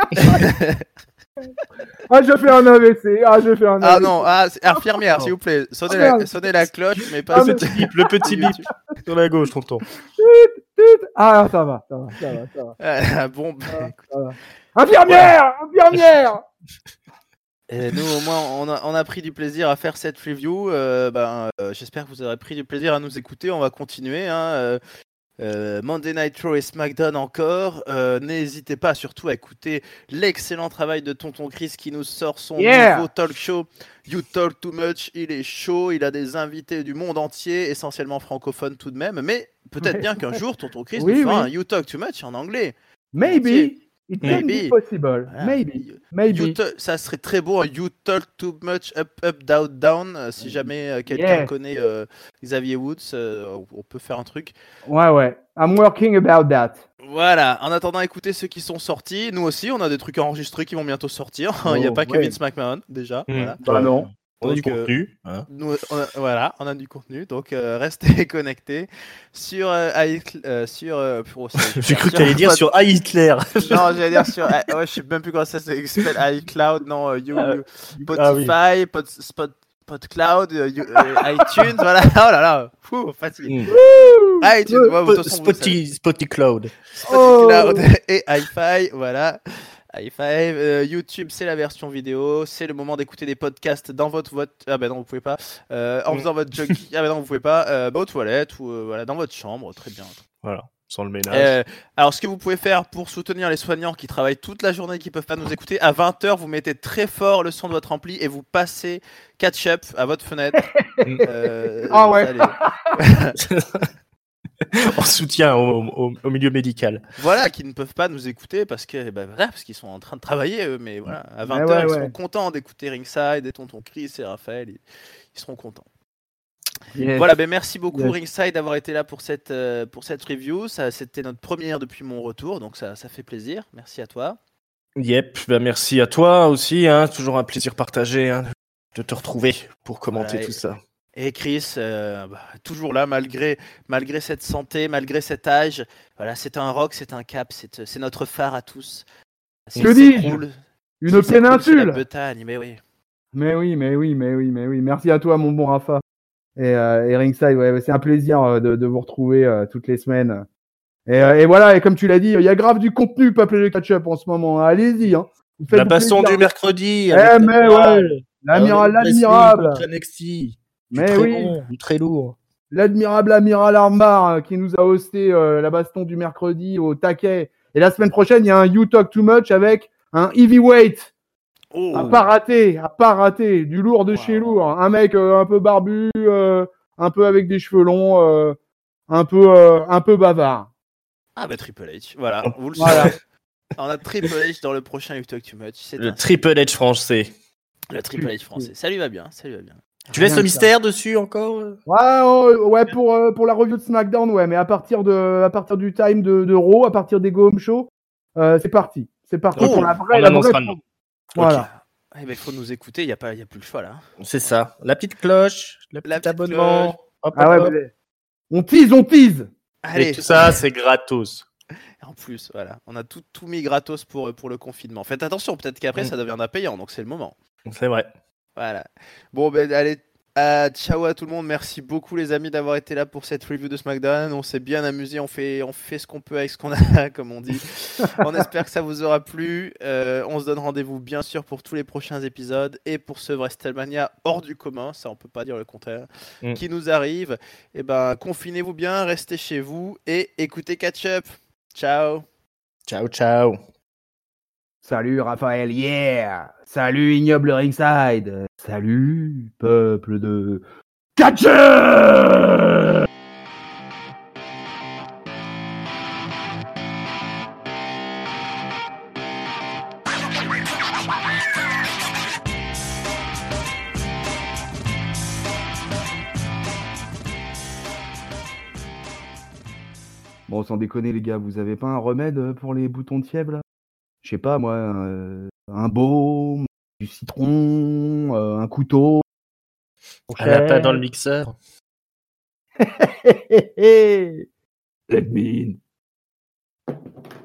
Ah, je fais un A V C. Ah, je fais un Ah A V C. non, ah, c'est- infirmière, s'il vous plaît, sonnez, Ah, la, merde. sonnez la cloche, mais pas Ah, sur mais- Le petit bip, le petit bip YouTube. sur la gauche, tonton. Ah, ça va, ça va, ça va, ça va. Ah, bon, bah, Ah. écoute. ça va. Infirmière, infirmière. Et nous, au moins, on a, on a pris du plaisir à faire cette review. Euh, ben, euh, j'espère que vous aurez pris du plaisir à nous écouter. On va continuer. Hein. Euh, euh, Monday Night Raw et SmackDown encore. Euh, n'hésitez pas surtout à écouter l'excellent travail de Tonton Chris qui nous sort son Yeah. nouveau talk show You Talk Too Much. Il est chaud. Il a des invités du monde entier, essentiellement francophones tout de même. Mais peut-être Ouais. bien qu'un jour, Tonton Chris Oui, nous fera oui. un You Talk Too Much en anglais. Maybe. It can Maybe. be possible. Voilà. Maybe. You Maybe. ta- ça serait très beau, un You Talk Too Much Up Up Down Down. euh, si jamais euh, quelqu'un Yes. connaît euh, Xavier Woods, euh, on peut faire un truc. Ouais, ouais. I'm working about that. Voilà, en attendant, écoutez ceux qui sont sortis. Nous aussi, on a des trucs enregistrés qui vont bientôt sortir. Oh, Il n'y a pas ouais. que Vince McMahon, déjà. Mmh. Voilà. Bah non. On a du Donc, euh, contenu. Hein. Nous, on a, voilà, on a du contenu, donc euh, restez connectés sur euh, iCl- euh, sur. Euh, pour, J'ai cru que tu allais dire sur A Hitler. Non, j'allais dire sur. euh, ouais, je sais même plus comment ça s'appelle. iCloud, non, euh, you, Ah, you- ah oui. Spotify, Pod, Spot, PodCloud, euh, you- euh, iTunes, voilà. Oh là là, fou, fatigué. Mmh. iTunes, ouais, de toute façon, vous le savez. Spotty, Spotty Cloud. SpotifyCloud et hi-fi, voilà. hi-fi, euh, YouTube, c'est la version vidéo. C'est le moment d'écouter des podcasts dans votre vote. Ah ben non, vous pouvez pas. Euh, en Mm. faisant votre jogging. Ah ben non, vous pouvez pas. Euh, bah, aux toilettes ou euh, voilà, dans votre chambre, très bien. Voilà, sans le ménage. Euh, alors, ce que vous pouvez faire pour soutenir les soignants qui travaillent toute la journée et qui peuvent pas nous écouter, à vingt heures, vous mettez très fort le son de votre ampli et vous passez catch-up à votre fenêtre. euh, Ah ouais. allez. En soutien au, au, au milieu médical. Voilà, qui ne peuvent pas nous écouter parce que bah, voilà, parce qu'ils sont en train de travailler eux, mais voilà, à vingt heures, ouais, ils ouais. seront contents d'écouter Ringside et tonton Chris et Raphaël, ils, ils seront contents. Yes. Voilà, ben merci beaucoup Yes. Ringside d'avoir été là pour cette euh, pour cette review, ça c'était notre première depuis mon retour, donc ça ça fait plaisir. Merci à toi. Yep, bah merci à toi aussi. Hein, toujours un plaisir partagé hein, de te retrouver pour commenter Voilà, tout et- ça. Et Chris, euh, bah, toujours là malgré malgré cette santé, malgré cet âge. Voilà, c'est un rock, c'est un cap, c'est c'est notre phare à tous. S'il Que dis-je s'écroule- Une s'il s'écroule, c'est la péninsule. Bretagne, mais oui. Mais oui, mais oui, mais oui, mais oui. Merci à toi, mon bon Rafa. Et, euh, et Ringside, ouais, ouais, c'est un plaisir euh, de, de vous retrouver euh, toutes les semaines. Et, euh, et voilà, et comme tu l'as dit, il y a grave du contenu Peuple de Catch-up en ce moment. Allez-y, hein. Vous faites La baston plaisir. du mercredi. Eh, avec mais Admiral, ouais, l'amiral, avec Wrestling l'admirable, contre N X T. Du Mais très oui. bon, du très lourd. l'admirable amiral Armbar euh, qui nous a hosté euh, la baston du mercredi au taquet. Et la semaine prochaine, il y a un You Talk Too Much avec un heavyweight. Oh. À pas rater, à pas rater, du lourd de Wow. chez lourd. Un mec euh, un peu barbu, euh, un peu avec des cheveux longs, euh, un peu, euh, un peu bavard. Ah bah Triple H, voilà, vous le Voilà. savez. On a Triple H dans le prochain You Talk Too Much. C'est Le un- Triple H français. le Triple H français. Ça lui va bien, ça lui va bien. Tu laisses Rien le que mystère dessus encore euh Ouais, ouais, ouais, pour euh, pour la review de SmackDown, ouais, mais à partir de à partir du time de, de Raw, à partir des Go Home Show, euh, c'est parti, c'est parti Oh, pour la vraie, on la annoncera vraie le nom. promo. Voilà. Eh ben, il faut nous écouter, il n'y a, pas- y a plus le choix là. C'est ça. La petite cloche, le petit La petite abonnement. cloche. Hop, Ah hop, ouais, hop. mais- on tease, on tease. Allez, Et tout ça, c'est gratos. en plus, voilà, on a tout, tout mis gratos pour, pour le confinement. Faites attention, peut-être qu'après Mm. ça deviendra payant, donc c'est le moment. C'est vrai. Voilà. Bon, ben allez, euh, ciao à tout le monde. Merci beaucoup les amis d'avoir été là pour cette review de SmackDown. On s'est bien amusé, on fait, on fait ce qu'on peut avec ce qu'on a, comme on dit. On espère que ça vous aura plu. Euh, on se donne rendez-vous bien sûr pour tous les prochains épisodes et pour ce WrestleMania hors du commun, ça on peut pas dire le contraire, Mm. qui nous arrive. Et ben, confinez-vous bien, restez chez vous et écoutez Catch Up. Ciao. Ciao, ciao. Salut Raphaël, yeah. Salut ignoble Ringside. Salut peuple de Catcher. Bon, sans déconner les gars, vous avez pas un remède pour les boutons de fièvre là? Je sais pas moi, euh, un baume, du citron, euh, un couteau. Un lapin dans le mixeur. Let me in.